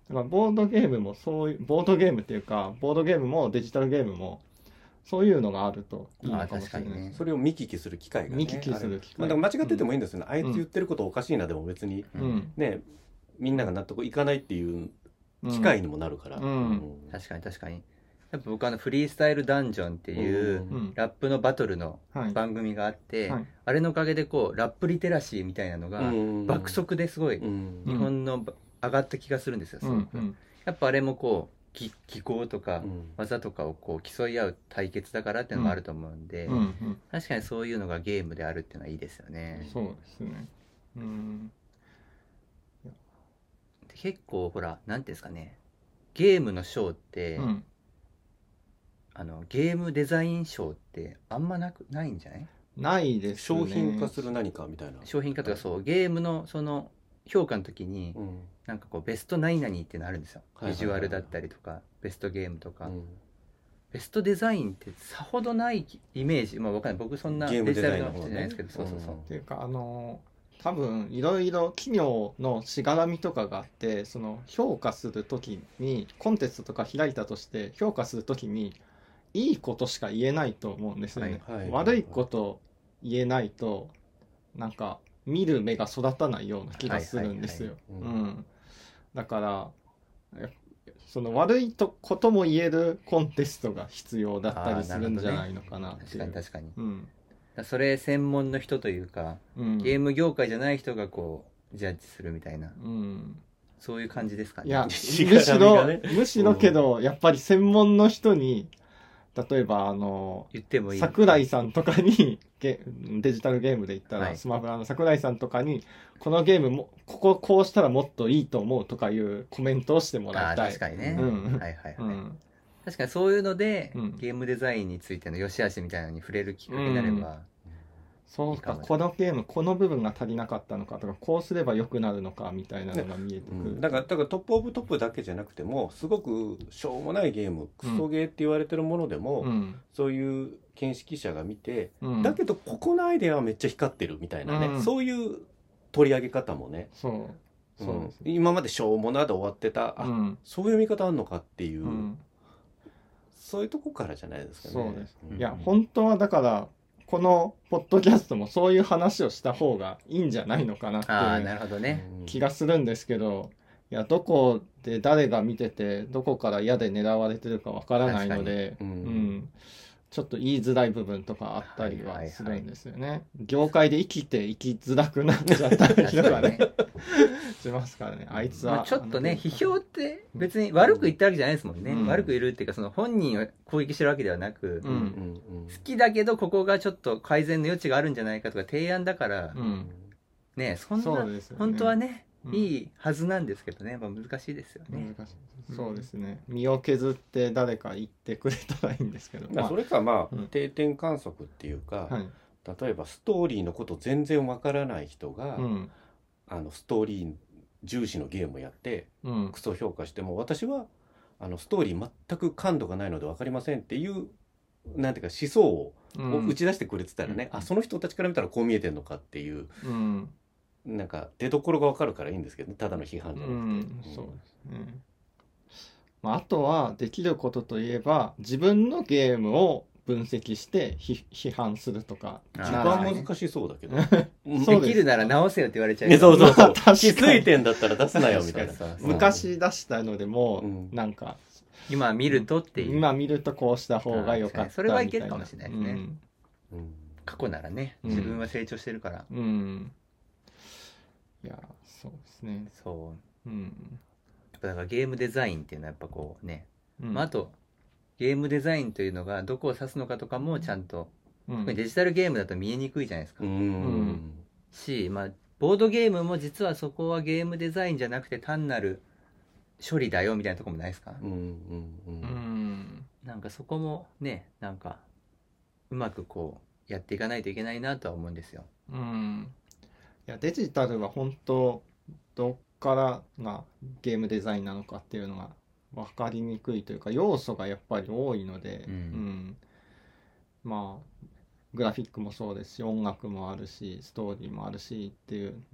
だからボードゲームもそういうボードゲームっていうかボードゲームもデジタルゲームもそういうのがあるといいのかもしれない。 あ確かにねそれを見聞きする機会がね見聞きする機会あれまあ、だから間違っててもいいんですよね、あいつ言ってることおかしいなでも別にうんねみんなが納得いかないっていう機会にもなるから、 うん確かに確かに。やっぱ僕あのフリースタイルダンジョンっていううんラップのバトルのはい番組があって、 はいあれのおかげでこうラップリテラシーみたいなのがうん爆速ですごいうん日本の上がった気がするんですよ、すごくうんうんやっぱあれもこう技技巧とかうん技とかをこう競い合う対決だからっていうのもあると思うんで、 うんうん確かにそういうのがゲームであるっていうのはいいですよね。 そうですね。うんで結構ほらなんていうんですかね、ゲームの賞って、 うんあのゲームデザイン賞ってあんまなくないんじゃない？ ないですね。 商品化する何かみたいな商品化とかそうゲームのその評価の時にうんなんかこうベスト何々っていうのあるんですよ、 はいはいはいビジュアルだったりとかベストゲームとか、 うんベストデザインってさほどないイメージ、まあわかんない、僕そんなゲームデジタルデザインの方ねの人じゃないですけど、そうそうそう、 っていうかあの多分いろいろ企業のしがらみとかがあって、その評価するときにコンテストとか開いたとして評価するときにいいことしか言えないと思うんですよね、 はいはい悪いこと言えないとなんか見る目が育たないような気がするんですよ、 はいはいはいうん、だからえその悪いとことも言えるコンテストが必要だったりするんじゃないのかなって確いう、 かに確かに、だかうんらそれ専門の人というか、 うん、 ゲーム業界じゃない人がこうジャッジするみたいな、 うんそういう感じですかね。 いや、むしがしろ、 らみがねむしろけど、やっぱり専門の人に、例えば、あの、 言ってもいい。 桜井さんとかに、ゲデジタルゲームで言ったら、 はいスマブラの桜井さんとかに、このゲームも、こここうしたらもっといいと思うとかいうコメントをしてもらああいたい。 確かにね、 うんはいはいはい、 うん。 確かにそういうので、 うんゲームデザインについての良し悪しみたいなのに触れるきっかけになれば、 そうか、 いいかもねこのゲーム、この部分が足りなかったのかとか、こうすれば良くなるのかみたいなのが見えてくる。 うんだからだからトップオブトップだけじゃなくてもすごくしょうもないゲームクソゲーって言われてるものでも、 うん。 そういう見識者が見て、 うん。 だけどここのアイデアはめっちゃ光ってるみたいなね、 うんそういう取り上げ方もね、 そう。そうですうん今までしょうもなで終わってた、あうん。 そういう見方あんのかっていう、 うん。 そういうとこからじゃないですかね。 そうです。 んいや、本当はだから、このポッドキャストもそういう話をした方がいいんじゃないのかなってああいうなるほどね、 うん気がするんですけど、いや、どこで誰が見てて、どこから矢で狙われてるかわからないので、 確かにうんうんちょっと言いづらい部分とかあったりはするんですよね。業界で生きて生きづらくなっちゃったりとかね、しますからね。あいつは。 まあ、ちょっとねあの批評って別に悪く言ったわけじゃないですもんね、 うん悪く言るっていうかその本人を攻撃してるわけではなく、 ううんん好きだけどここがちょっと改善の余地があるんじゃないかとか提案だから、 うんねそんなそうですよね本当はね、 うんいいはずなんですけどね、まあ、難しいですよね、 難しいそうですね。身を削って誰か言ってくれたらいいんですけど。 まあそれかまあ、 うん定点観測っていうか、 はい。 例えばストーリーのこと全然わからない人が、 うん。 あのストーリー重視のゲームをやってうんクソ評価しても、私はあのストーリー全く感度がないので分かりませんっていうなんていうか思想をうん打ち出してくれてたらね、 うんあその人たちから見たらこう見えてるのかっていううん。 なんか出どころが分かるからいいんですけどね、ただの批判じゃうなくて、 ん、そうですね。まあ、あとはできることといえば自分のゲームを分析してひ批判するとか。 あー一な番難しそうだけどうんそうですできるなら直せよって言われちゃうねそうそうそう、 まあ確かに気づいてんだったら出すなよみたいな。 そうそうそう昔出したのでも、 うんなんか今見るとっていう、 今見るとこうした方が良かったみたいな。 それはいけるかもしれないですねうんうん過去ならねうん自分は成長してるから、 うん。いや、そうですね。 そううん。 やっぱだからゲームデザインっていうのはやっぱこうね、 うんまあ、あとゲームデザインというのがどこを指すのかとかもちゃんと、 うん特にデジタルゲームだと見えにくいじゃないですか、 うんし、まあ、ボードゲームも実はそこはゲームデザインじゃなくて単なる処理だよみたいなところもないですか、 うんうんうんうん。 なんかそこもねなんかうまくこうやっていかないといけないなとは思うんですよ。 うん。いや、デジタルは本当どっからがゲームデザインなのかっていうのが分かりにくいというか、要素がやっぱり多いので、 うんうんまあグラフィックもそうですし、音楽もあるし、ストーリーもあるしっていう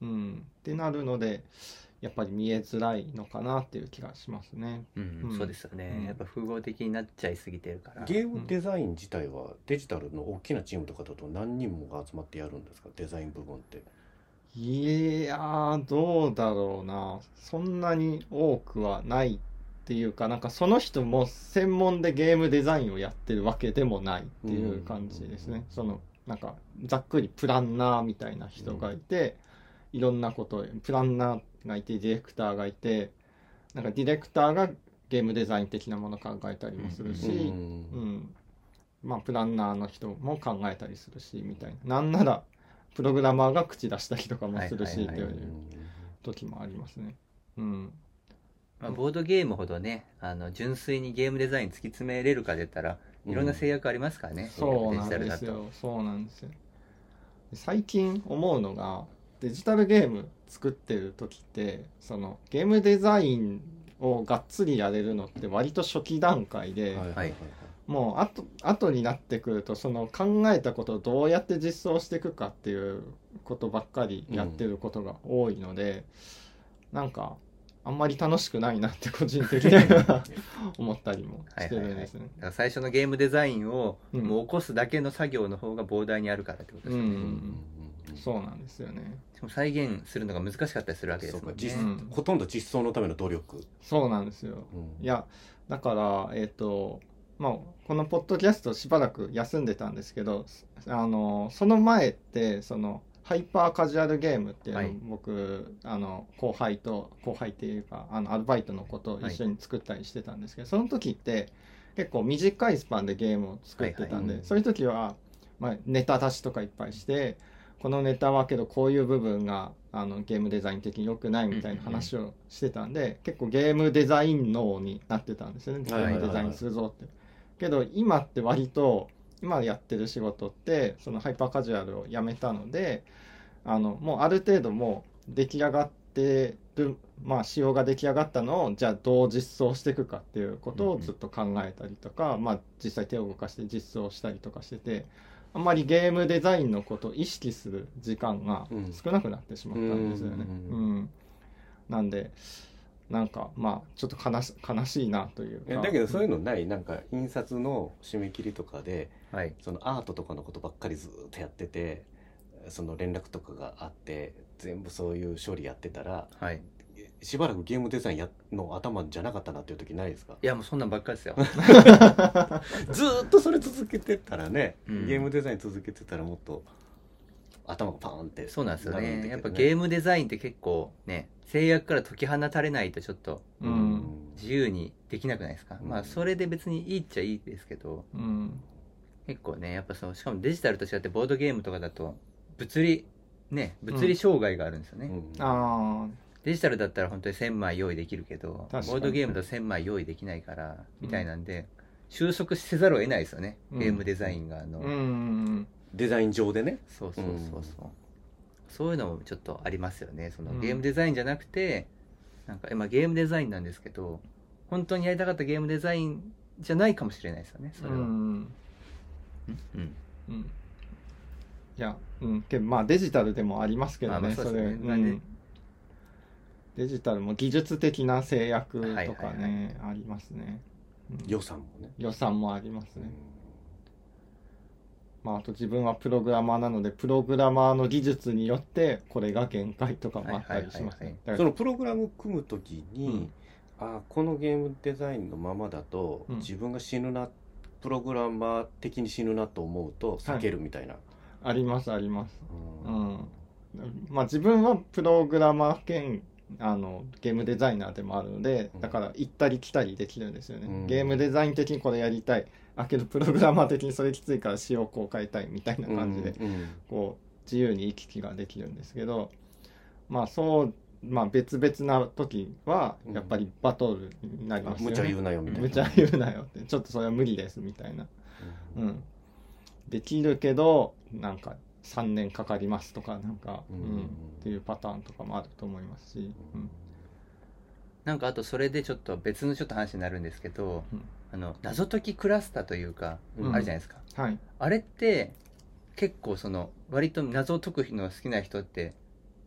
うん、ってなるのでやっぱり見えづらいのかなっていう気がしますね。 うんうんそうですよね、 うんやっぱ複合的になっちゃいすぎてるから。 ゲームデザイン自体はデジタルの大きなチームとかだと何人もが集まってやるんですか、デザイン部分って。 いやーどうだろうな、そんなに多くはないっていうか、なんかその人も専門でゲームデザインをやってるわけでもないっていう感じですね。そのなんかざっくりプランナーみたいな人がいて、いろんなことをプランナーがいてディレクターがいて、なんかディレクターがゲームデザイン的なものを考えたりもするし、 うんうんまあプランナーの人も考えたりするしみたいな、なんならプログラマーが口出したりとかもするし、 はいはいはいっていう時もありますね。うんまあ、ボードゲームほどねあの純粋にゲームデザイン突き詰めれるかで言ったらいろんな制約ありますからね、 そうなんデジタルだと。 ですよ。そうなんですよ。最近思うのが、デジタルゲーム作ってる時ってそのゲームデザインをがっつりやれるのって割と初期段階で、 はいはいはいもうあと後になってくるとその考えたことをどうやって実装していくかっていうことばっかりやってることが多いので、なんかあんまり楽しくないなって個人的には思ったりもしてるんですね。 だから最初のゲームデザインをうんもう起こすだけの作業の方が膨大にあるからってことですよね、 うんうんそうなんですよね。 しかも再現するのが難しかったりするわけですもんね。 そうか実うんほとんど実装のための努力。 そうなんですよ。 うんいやだからえっ、とまあこのポッドキャストしばらく休んでたんですけど、あのその前ってそのハイパーカジュアルゲームっていうのをはい僕、あの後輩と後輩っていうかあのアルバイトの子と一緒に作ったりしてたんですけど、その時って結構短いスパンでゲームを作ってたんで、 はいはいそういう時は、まあ、ネタ出しとかいっぱいして、このネタはけどこういう部分があのゲームデザイン的に良くないみたいな話をしてたんで、結構ゲームデザイン脳になってたんですよね。ゲはいはいはいームデザインするぞって。けど今って割と今やってる仕事ってそのハイパーカジュアルをやめたので、あのもうある程度もう出来上がってる、まあ仕様が出来上がったのをじゃあどう実装していくかっていうことをずっと考えたりとか、まあ実際手を動かして実装したりとかしてて、あんまりゲームデザインのことを意識する時間が少なくなってしまったんですよね。 ううんん、なんでなんかまあちょっと悲し悲しいなというか。 えだけどそういうのない、なんか印刷の締め切りとかではい、 そのアートとかのことばっかりずっとやってて、その連絡とかがあって全部そういう処理やってたらはい、 しばらくゲームデザインやの頭じゃなかったなっていう時ないですか？ いやもうそんなんばっかりですよずーっとそれ続けてたらね、 うんゲームデザイン続けてたらもっと頭がパーンってそうなんですよなるんだけどね。やっぱゲームデザインって結構ね制約から解き放たれないとちょっとうん自由にできなくないですか、 うんまあそれで別にいいっちゃいいですけど、 うん結構ねやっぱそうしかもデジタルと違ってボードゲームとかだと物理ね物理障害があるんですよね、 うんあデジタルだったら本当にせんまい用意できるけどボ確かにードゲームだとせんまい用意できないからみたいなんで、収束せざるを得ないですよね、 うんゲームデザインがあの、 あうんデザイン上でね。 そうそうそうそう、そういうのもちょっとありますよね。そのうんゲームデザインじゃなくて、なんかまあゲームデザインなんですけど本当にやりたかったゲームデザインじゃないかもしれないですよねそれは、 うんうんうんいや、うん、けどまあデジタルでもありますけどまあまね、 あそうですねそれ、 なんでうんデジタルも技術的な制約とかね、 はいはいはありますね、うん予算もね。 予算もありますね、 うんまあ、あと自分はプログラマーなのでプログラマーの技術によってこれが限界とかもあったりしますはいはいはいはいね。だからそのプログラム組むときに、 うんあこのゲームデザインのままだと、 うん自分が死ぬなプログラマー的に死ぬなと思うと避けるみたいな、 ありますあります。 ううんんまあ、自分はプログラマー兼あのゲームデザイナーでもあるので、だから行ったり来たりできるんですよね、 うんゲームデザイン的にこれやりたい、あけどプログラマー的にそれきついから仕様こう変えたいみたいな感じで、 うんうんこう自由に行き来ができるんですけど、まあそうまあ別々な時はやっぱりバトルになりますよね。 無茶言うなよみたいな。 無茶言うなよってちょっとそれは無理ですみたいな、 うんうん、できるけどなんかさんねんかかりますとかなんか、 ううんんっていうパターンとかもあると思いますし、うんなんかあとそれでちょっと別のちょっと話になるんですけど、 うんあの謎解きクラスターというか、 うんあるじゃないですか。 はいあれって結構その割と謎を解くのが好きな人って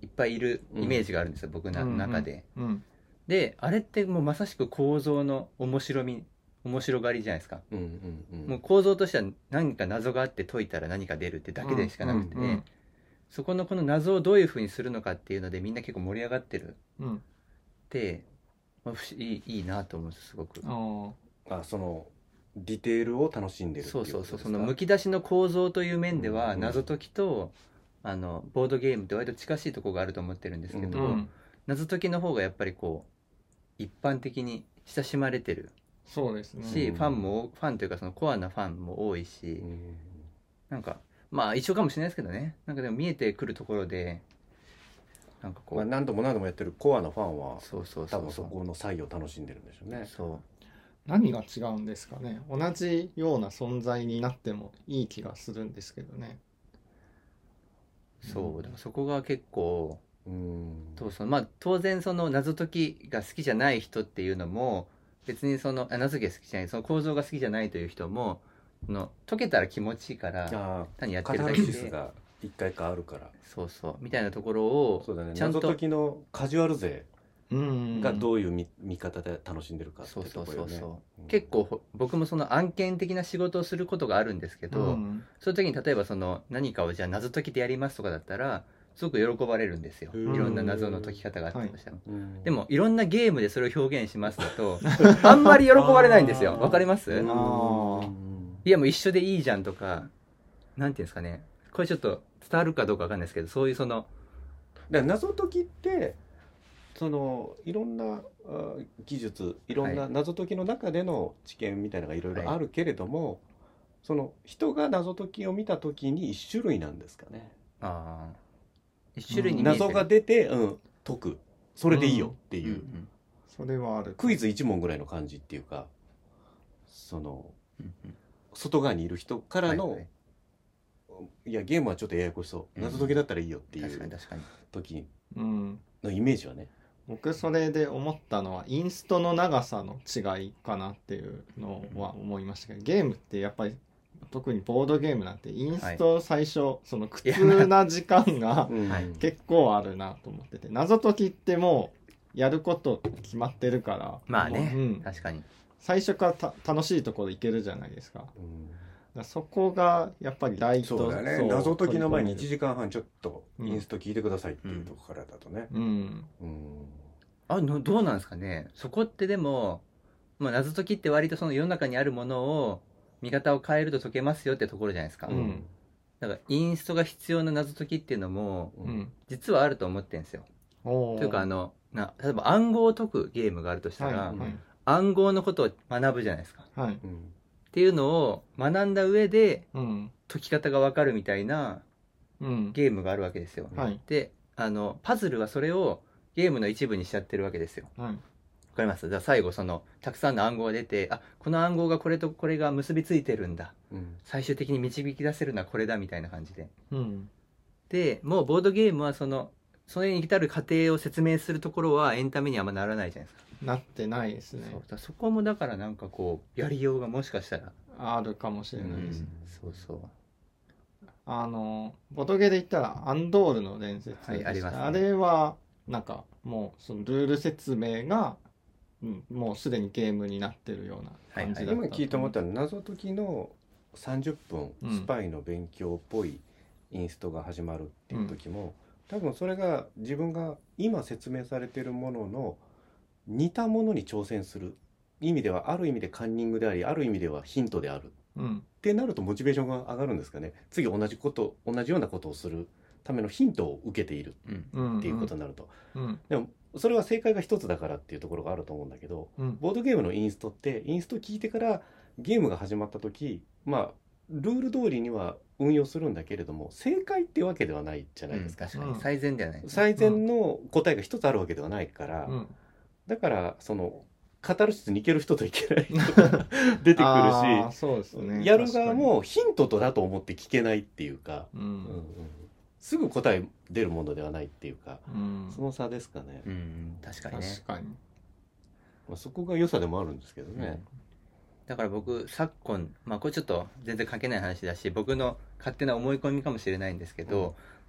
いっぱいいるイメージがあるんですよ、僕の中で、 うんうんであれってもうまさしく構造の面白み面白がりじゃないですか、 うんうんうんもう構造としては何か謎があって解いたら何か出るってだけでしかなくて、 うんうんうんそこのこの謎をどういうふうにするのかっていうのでみんな結構盛り上がってるうんってまあ不思議いいなと思うんですすごく。 ああそのディテールを楽しんでるっていそううそうそう、 ことですか。 そのむき出しの構造という面でうんうんは謎解きと、あのボードゲームって割と近しいところがあると思ってるんですけど、 あ、うん、 謎解きの方がやっぱりこう一般的に親しまれてるそうですね。 し、 うんファンもファンというかそのコアなファンも多いし、 うんなんかまあ一緒かもしれないですけどね、なんかでも見えてくるところでなんかこう、 まあ、何度も何度もやってるコアなファンはそうそうそ多分うそそうこの差異を楽しんでるんでしょうね。 そ何が違うんですかね。同じような存在になってもいい気がするんですけどね。 うそうだからそこが結構うんそうそう、まあ当然その謎解きが好きじゃない人っていうのも別にそのあ謎解きが好きじゃない、その構造が好きじゃないという人もその解けたら気持ちいいからあ単にやっあカタルてるだけで、 シスが一回かあるから。 そうそうみたいなところをそうだね。 ちゃんと謎解きのカジュアル勢うん。 がどういう見,、見方で楽しんでるかってそうそうところよね。 そうそう、 うん結構ほ僕もその案件的な仕事をすることがあるんですけど、 うんそういう時に例えばその何かをじゃあ謎解きでやりますとかだったらすごく喜ばれるんですよ、 へいーろんな謎の解き方があったとしても、 うんでもいろんなゲームでそれを表現しますだとあんまり喜ばれないんですよ。わかります？ うんあーいやもう一緒でいいじゃんとか、なんていうんですかね、これちょっと伝わるかどうかわかんないですけど、そういうそのだから謎解きってそのいろんなあ技術いろんはない謎解きの中での知見みたいなのがいろいろあるけれども、その人が謎解きを見た時に一種類なんですかね。 あー一種類に見えてる謎が出て、うん、解くそれでいいよっていう、 うんうんそれはある。 クイズいち問ぐらいの感じっていうか、そのうんうん外側にいる人からの、 はいはいいやゲームはちょっとややこしそう、謎解きだったらいいよってい確かにう確かに時うん。 のイメージはね。 僕それで思ったのはインストの長さの違いかなっていうのは思いましたけど、ゲームってやっぱり特にボードゲームなんてインスト最初、その苦痛な時間がうんはい結構あるなと思ってて、謎解きってもうやること決まってるからまあね、 うん確かに最初からた楽しいところ行けるじゃないですか。だかうんらそこがやっぱりライトそうだね。 そう謎解きの前に1 取り時間半ちょっとインスト聞いてくださいっていうところからだとね。 込んでるうんあのどうなんですかね、そこってでも、まあ、謎解きって割とその世の中にあるものを見方を変えると解けますよってところじゃないですか、 うんだからインストが必要な謎解きっていうのもうんうん実はあると思ってるんですよ。 おーというかあのな例えば暗号を解くゲームがあるとしたら、 はいはい暗号のことを学ぶじゃないですかっはいうんていうのを学んだ上でうん解き方が分かるみたいなうんゲームがあるわけですよ。 はいであのパズルはそれをゲームの一部にしちゃってるわけですよ。 はいわかります？じゃあ最後そのたくさんの暗号が出て、あこの暗号がこれとこれが結びついてるんだ、 うん最終的に導き出せるのはこれだみたいな感じで、 うんでもうボードゲームはそのそれに至る過程を説明するところはエンタメにあんまならないじゃないですか。 なってないですね。 そうだからそこもだからなんかこうやりようがもしかしたら、 あるかもしれないです、 うんそうそうあのボトゲで言ったらアンドールの伝説でした、 はいありますねあれはなんかもうそのルール説明が、うん、もうすでにゲームになってるような感じだった、 今聞いて思ったのは謎解きのさんじゅっぷんうんスパイの勉強っぽいインストが始まるっていう時も、多分それが自分が今説明されているものの似たものに挑戦する意味ではある意味でカンニングでありある意味ではヒントであるうんってなるとモチベーションが上がるんですかね。次同じこと同じようなことをするためのヒントを受けているうんうんっていうことになると、 うんでもそれは正解が一つだからっていうところがあると思うんだけど、 うんボードゲームのインストってインスト聞いてからゲームが始まった時、まあルール通りには運用するんだけれども正解っていうわけではないじゃないですか、 確かにうん最善ではない、 最善の答えが一つあるわけではないから、 うんだからそのカタルシスに行ける人といけない人が出てくあーるし、 そうですねやる側もヒントとだと思って聞けないっていうか、 確かにうんうんすぐ答え出るものではないっていうか、 うん、 その差ですかね、 うん確かにね確かにまあ、そこが良さでもあるんですけどね、 だから僕昨今、まあこれちょっと全然関係ない話だし僕の勝手な思い込みかもしれないんですけど、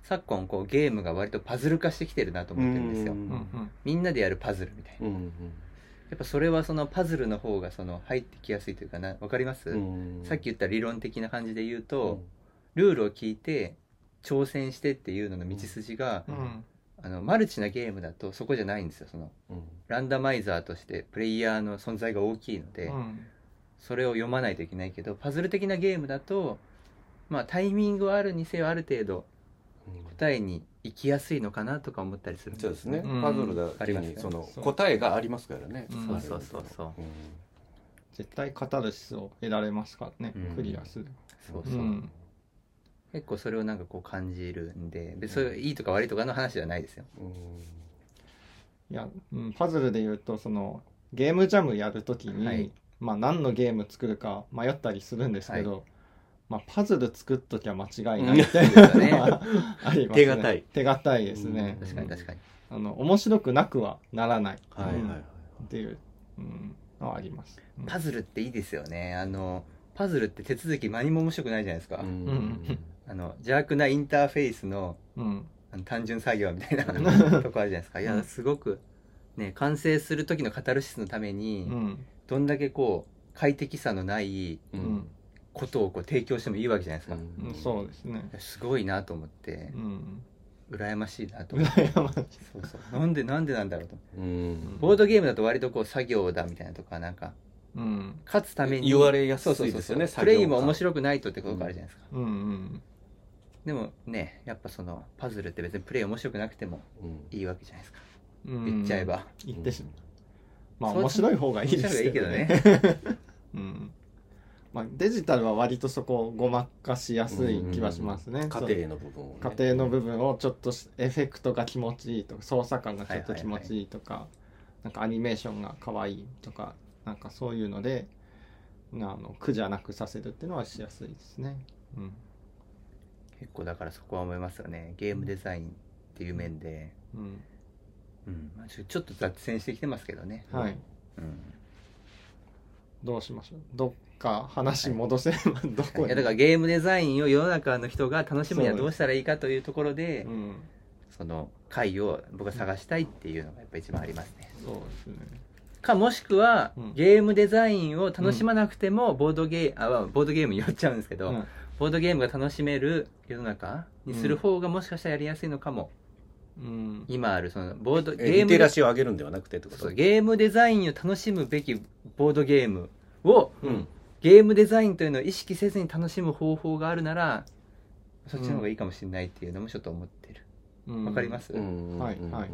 昨今こうゲームが割とパズル化してきてるなと思ってるんですよ、 うんうんうんみんなでやるパズルみたいな、 うんうんやっぱそれはそのパズルの方がその入ってきやすいというかな、わかります、 うんさっき言った理論的な感じで言ううとん、 ルールを聞いて挑戦してっていうのの道筋が、 うんあのマルチなゲームだとそこじゃないんですよ。そのうんランダマイザーとしてプレイヤーの存在が大きいので、 うんそれを読まないといけないけど、パズル的なゲームだとまあタイミングはあるにせよある程度答えに行きやすいのかなとか思ったりするんそうですね、 うんパズルだありますねけにそのそう答えがありますからね、 うんそうそうそうそう、 うん絶対カタルシスを得られますからね、 うんクリアする。 そうそう、 うん結構それをなんかこう感じるんで、別にそれいいとか悪いとかの話じゃないですよ。 うんいや、うん、パズルで言うとそのゲームジャムやるときに、 はいまあ何のゲーム作るか迷ったりするんですけど、まあ、パズル作っときゃ間違いないみたいなのはありますね。 手堅い手堅いですね。 確かに確かに。 あの面白くなくはならない、うんはいはいはいっていう、うん、のはあります。うんパズルっていいですよね。あのパズルって手続き何も面白くないじゃないですか。 うんうんあの邪悪なインターフェースのうんあの単純作業みたいなうんとこあるじゃないですか。いうんやすごくね、完成する時のカタルシスのために、 うんどんだけこう快適さのないうんことをこう提供してもいいわけじゃないですか。 うんそうですね。 すごいなと思ってう、ん羨ましいなと思って。 羨ましい。 そうそう。なんでなんでなんだろうと。 うんボードゲームだと割とこう作業だみたいなとかなんかうん勝つために言われやすいそうそうそうですよねプレイも面い白くないとってことがあるじゃないですか。 うんうんでもね、やっぱそのパズルって別にプレイ面白くなくてもいいわけじゃないですか。 うん言っちゃえば。 言ってしまう。まあそう面白い方がいいですけどね。うんまあ、デジタルは割とそこをごまかしやすい気はしますね。 家庭の部分をねそう家庭の部分をちょっとエフェクトが気持ちいいとか操作感がちょっと気持ちいいとか、なんかアニメーションが可愛いとか、なんかそういうのであの苦じゃなくさせるっていうのはしやすいですね。うん結構だからそこは思いますよね。ゲームデザインっていう面で、 うんうんまあ、ちょちょっと雑線してきてますけどね。 はい、 うんどうしましょう。どっか話戻せればどこへ、 いやだからゲームデザインを世の中の人が楽しむにはどうしたらいいかというところで、 うん、 その回を僕は探したいっていうのがやっぱ一番ありますね。 そうですね。 かもしくは、 うんゲームデザインを楽しまなくてもボードゲーあボードゲームに寄っちゃうんですけど、 うんボードゲームが楽しめる世の中にする方がもしかしたらやりやすいのかも、 うん今あるそのボードゲえリームテラシーを上げるんではなくてってことそうゲームデザインを楽しむべきボードゲームを、 うんゲームデザインというのを意識せずに楽しむ方法があるならそっちの方がいいかもしれないっていうのもちょっと思ってる。 うんわかります、 うんはいはい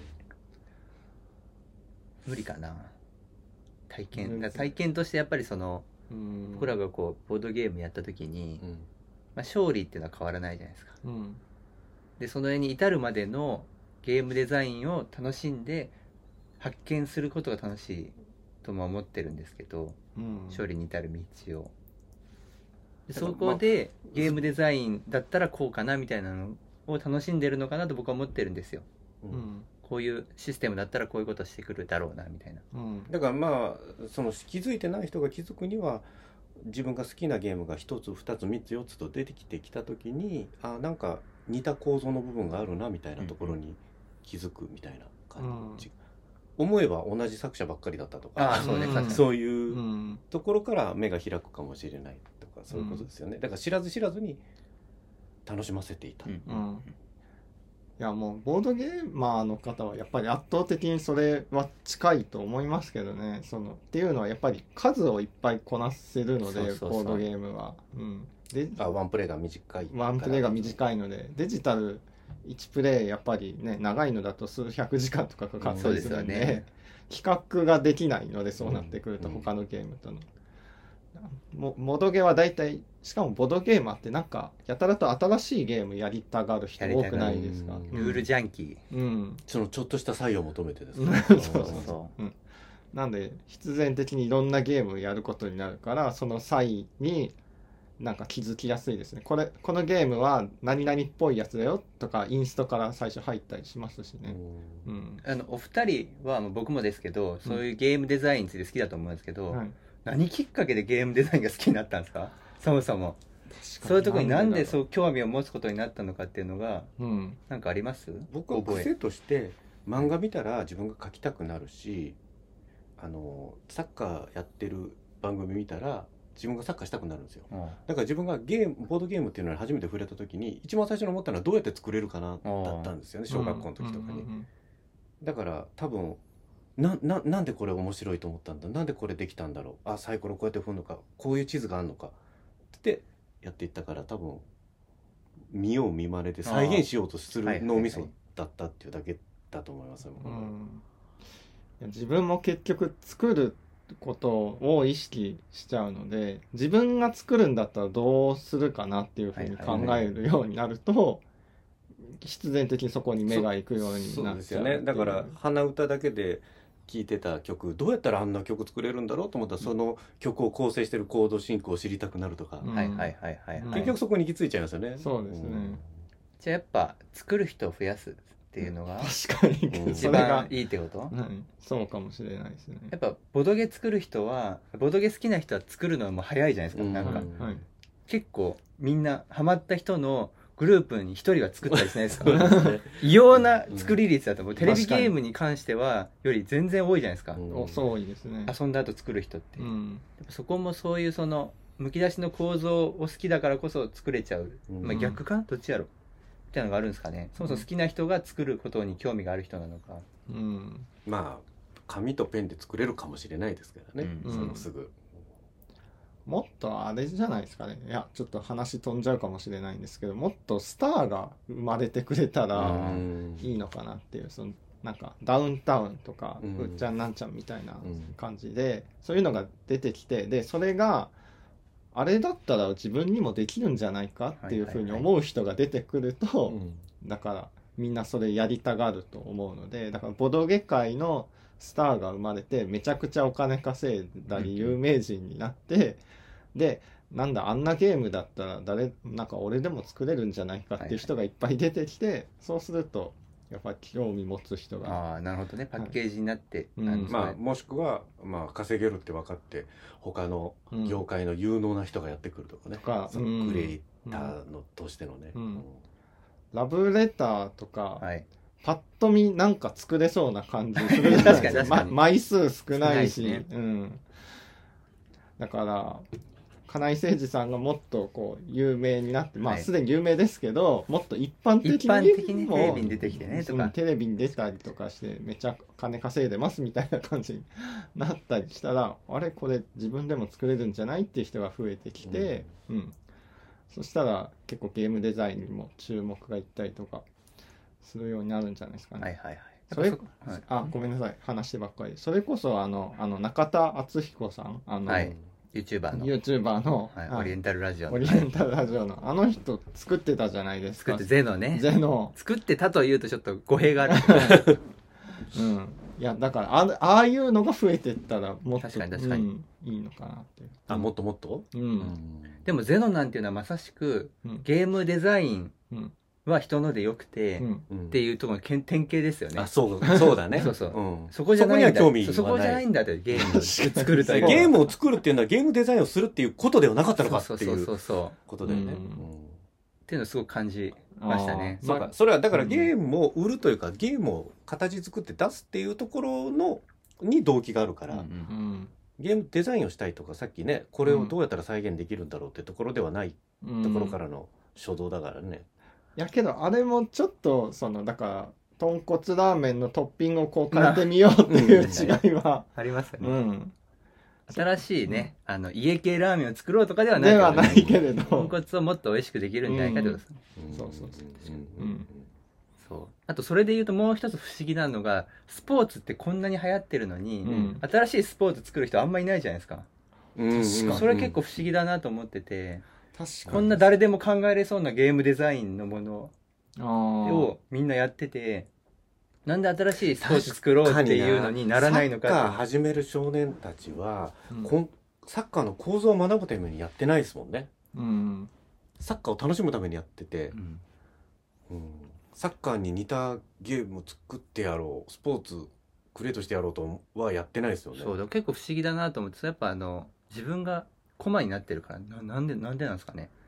無理かな体験うんだから体験としてやっぱりそのうん僕らがこうボードゲームやった時に、 うんまあ、勝利っていうのは変わらないじゃないですか。 うんでその絵に至るまでのゲームデザインを楽しんで発見することが楽しいとも思ってるんですけど、 うん勝利に至る道をでそこでゲームデザインだったらこうかなみたいなのを楽しんでるのかなと僕は思ってるんですよ。 うんうんこういうシステムだったらこういうことしてくるだろうなみたいな。 うんだからまあその気づいてない人が気づくには自分が好きなゲームがひとつふたつみっつよっつと出てきてきた時にあなんか似た構造の部分があるなみたいなところに気づくみたいな感じ、思えば同じ作者ばっかりだったとかああそうね、 うん確かにそういううんところから目が開くかもしれないとかそういうことですよね、だから知らず知らずに楽しませていた、 うんうんいやもうボードゲーマーの方はやっぱり圧倒的にそれは近いと思いますけどね。そのっていうのはやっぱり数をいっぱいこなせるのでそうそうそうボードゲームは、うん、であワンプレイが短いワンプレイが短いのでデジタルいちプレイやっぱりね長いのだと数百時間とかかかったりするんで、 そうですよね企画ができないのでそうなってくるとうん他のゲームとの、もボドゲは大体しかもボドゲーマーってなんかやたらと新しいゲームやりたがる人多くないですか。 やりたうんルールジャンキうんそのちょっとした差異を求めてですねそうーそうそなんで必然的にいろんなゲームをやることになるからその際になんか気づきやすいですね。これこのゲームは何々っぽいやつだよとかインストから最初入ったりしますしね。うんうあのお二人はもう僕もですけどそういうゲームデザインについて好きだと思うんですけど、 はい、 何きっかけでゲームデザインが好きになったんですかそもそも。 そういうところになんでそう興味を持つことになったのかっていうのがうんなんかあります？ 僕は癖として漫画見たら自分が描きたくなるし、あのサッカーやってる番組見たら自分がサッカーしたくなるんですよ。 うんだから自分がゲームボードゲームっていうのに初めて触れた時に一番最初に思ったのはどうやって作れるかなだったんですよね、小学校の時とかに。だから多分なななんでこれ面白いと思ったんだ、なんでこれできたんだろう、あサイコロこうやって振るのか、こういう地図があるのかってやっていったから、多分見よう見まねで再現しようとする脳みそだったっていうだけだと思いますよ、僕は。 うん、いや自分も結局作ることを意識しちゃうので、自分が作るんだったらどうするかなっていうふうに考えるようになると、必然的にそこに目が行くようにそうなっちゃうですよね。だから鼻歌だけで聴いてた曲、どうやったらあんな曲作れるんだろうと思ったら、その曲を構成してるコード進行を知りたくなるとか、 うんはいはいはいはい、はいうん結局そこに行き着いちゃいますよね。 そうですね、 んじゃあやっぱ作る人を増やすっていうのが確かに、 うん一それが番、いいってこと？ うん、そうかもしれないですね。 やっぱボドゲ作る人はボドゲ好きな人は作るのはもう早いじゃないですか、 うんなんかはい、 結構みんなハマった人のグループに一人は作ったりしないですか？ そうですね。 異様な作り率だと思う、 んテレビゲームに関してはより全然多いじゃないですか、 うんおそうですね。 遊んだ後作る人って、やっうんぱそこもそういうそのむき出しの構造を好きだからこそ作れちゃう、 うんまあ、逆かどっちやろみたいなのがあるんですかね。そもそも好きな人が作ることに興味がある人なのか。 うんまあ紙とペンで作れるかもしれないですけどね、 うんそのすぐ。 もっとあれじゃないですかね。いやちょっと話飛んじゃうかもしれないんですけど、もっとスターが生まれてくれたらうんいいのかなっていう、そのなんかダウンタウンとか、 うんうっちゃんなんちゃんみたいなうん感じで、そういうのが出てきて、でそれがあれだったら自分にもできるんじゃないかっていうふうに思う人が出てくると、 うんだからみんなそれやりたがると思うので、だからボドゲ界のスターが生まれてめちゃくちゃお金稼いだり有名人になって、でなんだあんなゲームだったら誰なんか俺でも作れるんじゃないかっていう人がいっぱい出てきて、そうするとやっぱり興味持つ人が、 ああなるほどね、パッケージになって、 うんあのまあ、もしくは、まあ、稼げるって分かって他の業界の有能な人がやってくるとかね、 とかそのうんクリエイターのとしてのね、 うんラブレターとか、 はい、 パッと見なんか作れそうな感じするじゃないです確かに確かにま枚数少ないし少ないしねうん、だから金井誠司さんがもっとこう有名になって、まあはいすでに有名ですけど、もっと一般的一般的にもテレビに出てきてねとか、 そのテレビに出たりとかしてめちゃ金稼いでますみたいな感じになったりしたら、あれこれ自分でも作れるんじゃないっていう人が増えてきて、うんそしたら結構ゲームデザインにも注目がいったりとかするようになるんじゃないですかね。 はいはいはい、 それやっぱそはいあごめんなさい話してばっかり。それこそあのあの中田敦彦さん、あの、 はい YouTuber の、 YouTuber の、 はいはいオリエンタルラジオのオリエンタルラジオのあの人作ってたじゃないですか。 作ってゼノねゼノ、 作ってたというとちょっと語弊があるうん、いやだからあああいうのが増えてったらもっと確かに確かにうん、いいのかなっていう。 あもっともっと、 ううんでもゼノなんていうのはまさしくうんゲームデザインうんは人のでよくて、 うんうんっていうところのけん典型ですよね。 あそうそうだねそうそううんそこじゃないんだそこには興味はないそこじゃないんだってゲームを作るというゲームを作るっていうのはゲームデザインをするっていうことではなかったのかってそうそういうそうそうことだよね。 うんうんっていうのをすごく感じましたね。 あーそうか、それはだからゲームを売るというか、ゲームを形作って出すっていうところのに動機があるから、 うんうんゲームデザインをしたいとか、さっきねこれをどうやったら再現できるんだろうってところではないうんところからの初動だからね。 やけどあれもちょっとそのだから豚骨ラーメンのトッピングをこう変えてみようっていう違いは、 ありますよね。 うん、 新しいね、あの家系ラーメンを作ろうとかではないけどねではないけれど、 豚骨をもっと美味しくできるんじゃないかってことです、 うんそうそうそううんうんそうあとそれで言うともう一つ不思議なのが、スポーツってこんなに流行ってるのに、 うん新しいスポーツ作る人あんまりいないじゃないですか。 うんうん確かにそれ結構不思議だなと思ってて、 確かにこんな誰でも考えれそうなゲームデザインのものあーをみんなやってて、なんで新しいスポーツ作ろうっていうのにならないのかサッカーって。 始める少年たちは、 うんこんサッカーの構造を学ぶためにやってないですもんね。 うんサッカーを楽しむためにやってて、 うんうんサッカーに似たゲームを作ってやろう、スポーツクリエイトしてやろうとはやってないですよね。 そうだ、結構不思議だなと思って、やっぱあの自分がコマになってるからな、なんでなんでなんですかね。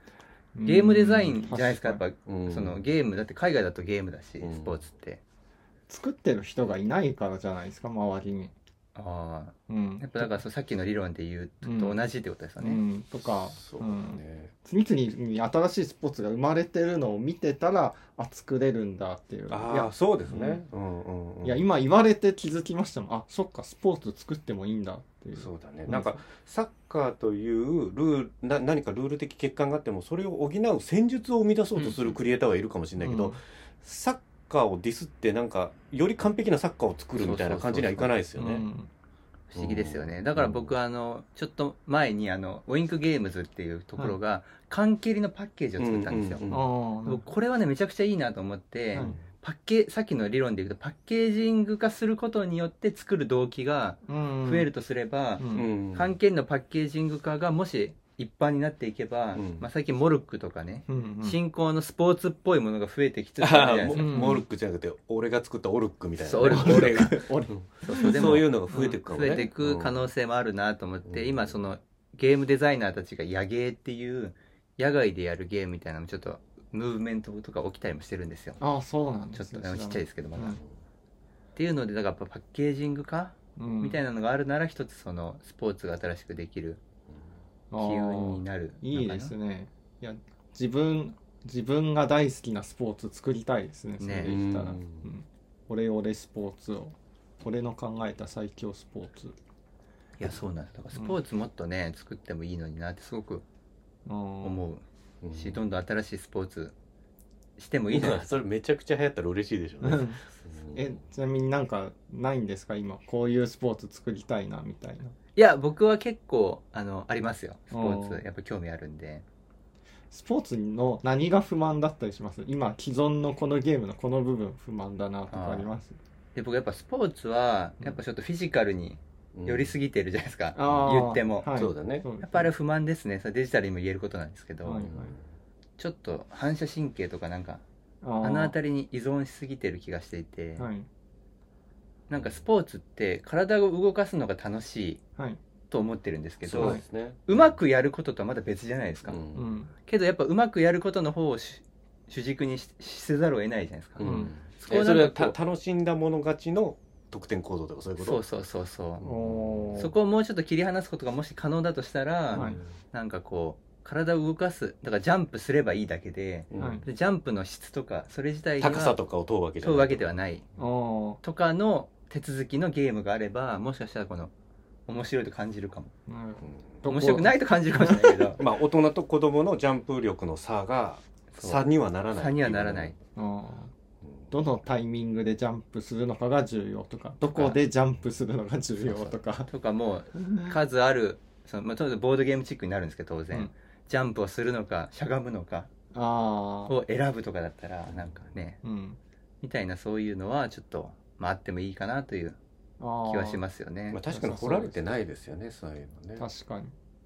ゲームデザインじゃないですか、やっぱ、 うんそのゲームだって海外だとゲームだし、 うんスポーツって作ってる人がいないからじゃないですか、周りに。 ああうんやっぱだからそうさっきの理論で言うと同じってことですよね、 うん、とか、 そうだね、 次々に新しいスポーツが生まれてるのを見てたら、あ、作れるんだっていう。いああや、 そうですね、うんうんうん、 いや今言われて気づきましたもん。あ、そっか、スポーツ作ってもいいんだっていう。 そうだね、 うんなんかサッカーというルールな何かルール的欠陥があってもそれを補う戦術を生み出そうとするクリエイターはいるかもしれないけど、 うんサッカーをディスってなんかより完璧なサッカーを作るみたいな感じにはいかないですよね。 うん不思議ですよね。だから僕はあのちょっと前にあのウィンクゲームズっていうところが缶蹴りのパッケージを作ったんですよ、 うんうんうんああ、 僕これはねめちゃくちゃいいなと思って、 うんパッケさっきの理論で言うとパッケージング化することによって作る動機が増増えるとすれば、 うんうん缶蹴りのパッケージング化がもし一般になっていけば、 うんまあ、最近モルックとかね、 うんうん新興のスポーツっぽいものが増えてきつつあるじゃああモないですか。 うんモルックじゃなくて俺が作ったオルックみたいなね、 そうオルック俺が俺そうそうでもそういうのが増えていくかもね、 増えていく可能性もあるなと思って、 うん今そのゲームデザイナーたちが野ゲーっていう野外でやるゲームみたいなのもちょっとムーブメントとか起きたりもしてるんですよ。 ああ、そうなんちょっですね。 とあのちっちゃいですけどまだ、 うんっていうのでだからやっぱパッケージング化うんみたいなのがあるなら一つそのスポーツが新しくできる機運になるのかな。 いいですね。いや、自分、自分が大好きなスポーツ作りたいですね、それで言ったら。 うんうん俺俺スポーツを。俺の考えた最強スポーツ。 いやそうなんです。だからスポーツもっとね、作ってもいいのになってすごく思思ううんし、どんどん新しいスポーツしてもいいじゃないですか。 それめちゃくちゃ流行ったら嬉しいでしょうね、うんえ、ちなみになんかないんですか今。こういうスポーツ作りたいな、みたいな。 いや僕は結構あのありますよ。スポーおーツやっぱ興味あるんで。 スポーツの何が不満だったりします今、既存のこのゲームのこの部分不満だなとかありますで僕やっぱスポーツはやっぱちょっとフィジカルに寄りすぎてるじゃないですか、 あー言っても、 はいそうだねそうですやっぱあれ不満ですね。それデジタルにも言えることなんですけど、 はいはいちょっと反射神経とかなんかあーあの辺りに依存しすぎてる気がしていて、 はい。 なんかスポーツって体を動かすのが楽しいはい。 と思ってるんですけど、 そうですね、 うまくやることとはまた別じゃないですか、 うんうん。 けどやっぱうまくやることの方を主主軸にしせざるを得ないじゃないですか、 うんうんそこをえそれはなんかこうた楽しんだもの勝ちの得点行動とかそういうことそうそうそうそう、 おーそこをもうちょっと切り離すことがもし可能だとしたら、 はいなんかこう体を動かすだからジャンプすればいいだけで、 うんはいでジャンプの質とかそれ自体には高さとかを問うわけじゃない問うわけではないおとかの手続きのゲームがあればもしかしたらこの面白いと感じるかも。 ーなるほうんど面白くないと感じるかもしれないけどまあ大人と子供のジャンプ力の差がそう差にはならない差にはならない。 あーどのタイミングでジャンプするのかが重要とか、どこでジャンプするのが重要とか。 とかもう数あるその、まあ、とにかくボードゲームチックになるんですけど当然、 うんジャンプをするのかしゃがむのかああ。 を選ぶとかだったらなんかねうん。 みたいなそういうのはちょっと、まあ、あってもいいかなという気はしますよねまあ、確かに掘られてないですよねそういうのね、 確かに。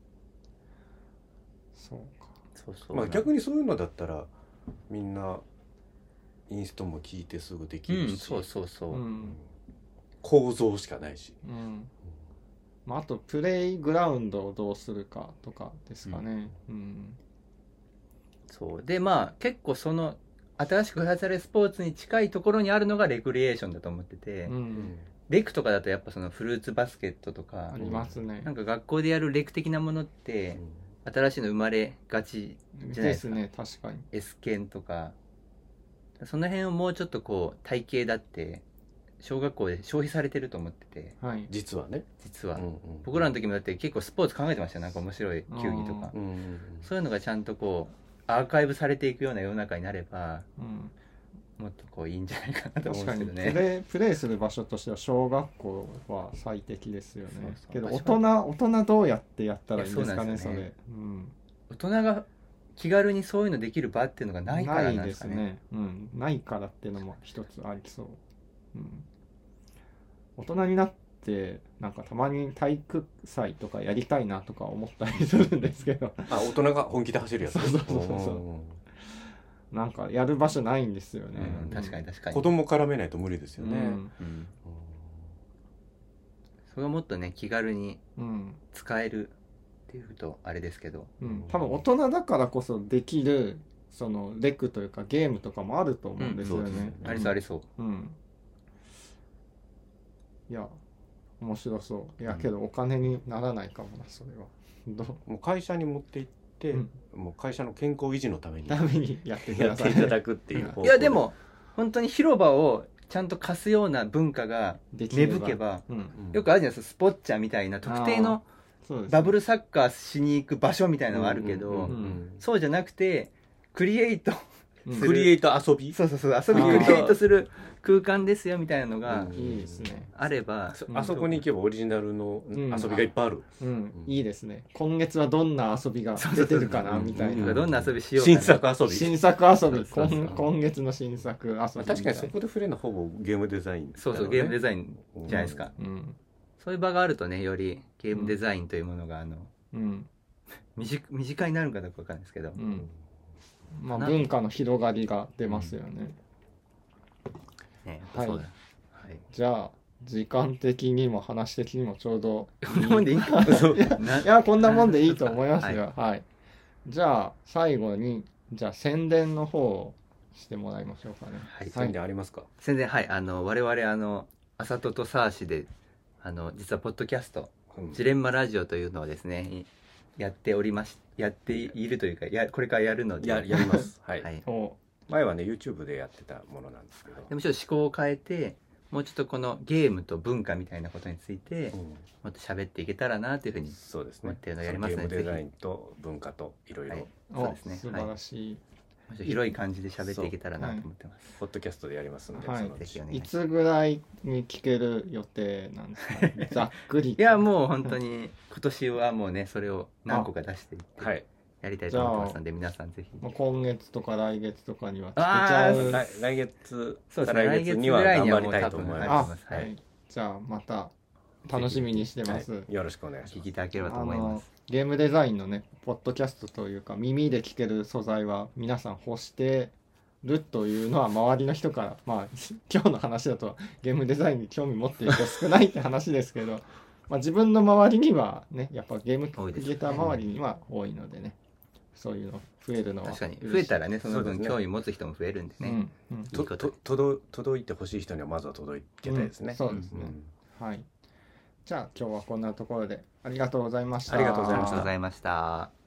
そうか。 そうそう、 まあ、逆にそういうのだったらみんなインストも聞いてすぐできるし、 うんそうそうそう、 うん。 構造しかないし、 うん。まあ、あと、プレイグラウンドをどうするかとかですかね。うん。 そうでまあ結構その新しく開発されるスポーツに近いところにあるのがレクリエーションだと思ってて、 うん。 レクとかだとやっぱそのフルーツバスケットとかありますねな。んか学校でやるレク的なものって新しいの生まれがちじゃないですか。 ですね、確かに。 S 剣とかその辺をもうちょっとこう体系だって小学校で消費されてると思っててはい。 実はね、 実は、 うんうん僕らの時もだって結構スポーツ考えてましたよ。なんか面白い球技とかうんうんうんそういうのがちゃんとこうアーカイブされていくような世の中になればうん。 もっとこういいんじゃないかなと思うん確かにですけどね。 プレイ、プレイする場所としては小学校は最適ですよね。 そうそうけど場大所人、大人どうやってやったらいいんですかね、そいやそうなんですよねれ。うん。 大人が気軽にそういうのできる場っていうのがないからなんですかね。 ないうん。ないからっていうのも一つありそう。うん。大人になって、なんかたまに体育祭とかやりたいなとか思ったりするんですけど、 あ大人が本気で走るやつねそうそうそうそうんなんかやる場所ないんですよね。 うん、確かに確かに。 子供絡めないと無理ですよね、 うん。 うんそれをもっとね気軽にうん。 使えるってっていうとあれですけど、 うん、多分大人だからこそできるそのレクというかゲームとかもあると思うんですよね。 うんそうですねありそうありそう。 うん。いや面白そう。いやうんけどお金にならないかもなそれは。どうもう会社に持って行って、 うんもう会社の健康維持のためにためにやってくやださい。 っていただくっていう方向いやでも本当に広場をちゃんと貸すような文化が芽できれば吹けば、 うん、 うんよくあるじゃないですか、スポッチャみたいな特定のそうですねバブルサッカーしに行く場所みたいなのがあるけど、 うんうんうんそうじゃなくてクリエイトうんクリエイト遊びそうそうそう遊びあークリエイトする空間ですよみたいなのがうんいいですね。 あれば、 そあそこに行けばオリジナルのうん遊びがいっぱいある、 うん、いいですね。今月はどんな遊びが出てるかなそうそうそうみたいな。 うんどんな遊びしようかな新作遊び、 新作遊びそうそうそう今今月の新作遊びみたいな。 まあ、確かにそこで触れるのはほぼゲームデザインだろね、 そうそうゲームデザインじゃないですか、 うんそういう場があるとねよりゲームデザインというものがあのうん身近身近になるかどうかわかんないですけど、 うんまあな文化の広がりが出ますよね。 ねやっぱそうだ、はいじゃあ時間的にも話的にもちょうどこんなもんでいいかそうないやこんなもんでいいと思いますよ。はい、じゃあ最後にじゃあ宣伝の方をしてもらいましょうかね。 はい宣伝ありますか？ 宣伝はいあの我々あのあさととサーシであの実はポッドキャストうんジレンマラジオというのをですねいやっておりましやっているというかやこれからやるのでややりますはい、 はい、 お前はね YouTube でやってたものなんですけど、 でもちょっと思考を変えてもうちょっとこのゲームと文化みたいなことについてうんもっと喋っていけたらなというふうに、 そうですね思ってるのやりますねゲームデザインと文化といろいろはい、 おそうですね素晴らしい。 もうちょっと広い感じで喋っていけたらなと思ってます、 ポッドキャストでやりますんで、 はいそのうちぜひお願いしますいつぐらいに聞ける予定なんですか、ね、ざっくり。 いやもう本当に今年はもうねそれを何個か出していってはいやりたいと思ってますので皆さんぜひまあ今月とか来月とかには聞けちあーゃう。 来来月そうですね再来月には来月ぐらいには頑張りたいと思いもう多分まあ、 ますははいい。 じゃあまた楽しみにしてます。 す、はい、よろしくお願いします聞きいただければとあの思いますゲームデザインのねポッドキャストというか耳で聞ける素材は皆さん欲してるというのは周りの人からまあ今日の話だとゲームデザインに興味持っている人少ないって話ですけどまあ自分の周りにはねやっぱゲーム多いですギター周りには多いのでねそういうの増えるのは確かに増えたらねそのそうですね分興味持つ人も増えるんでね、 うんうんいいこととと届届いてほしい人にはまずは届けたいですね、 うんそうですねうんはいじゃあ今日はこんなところでありがとうございました。 ありがとうございましたありがとうございました。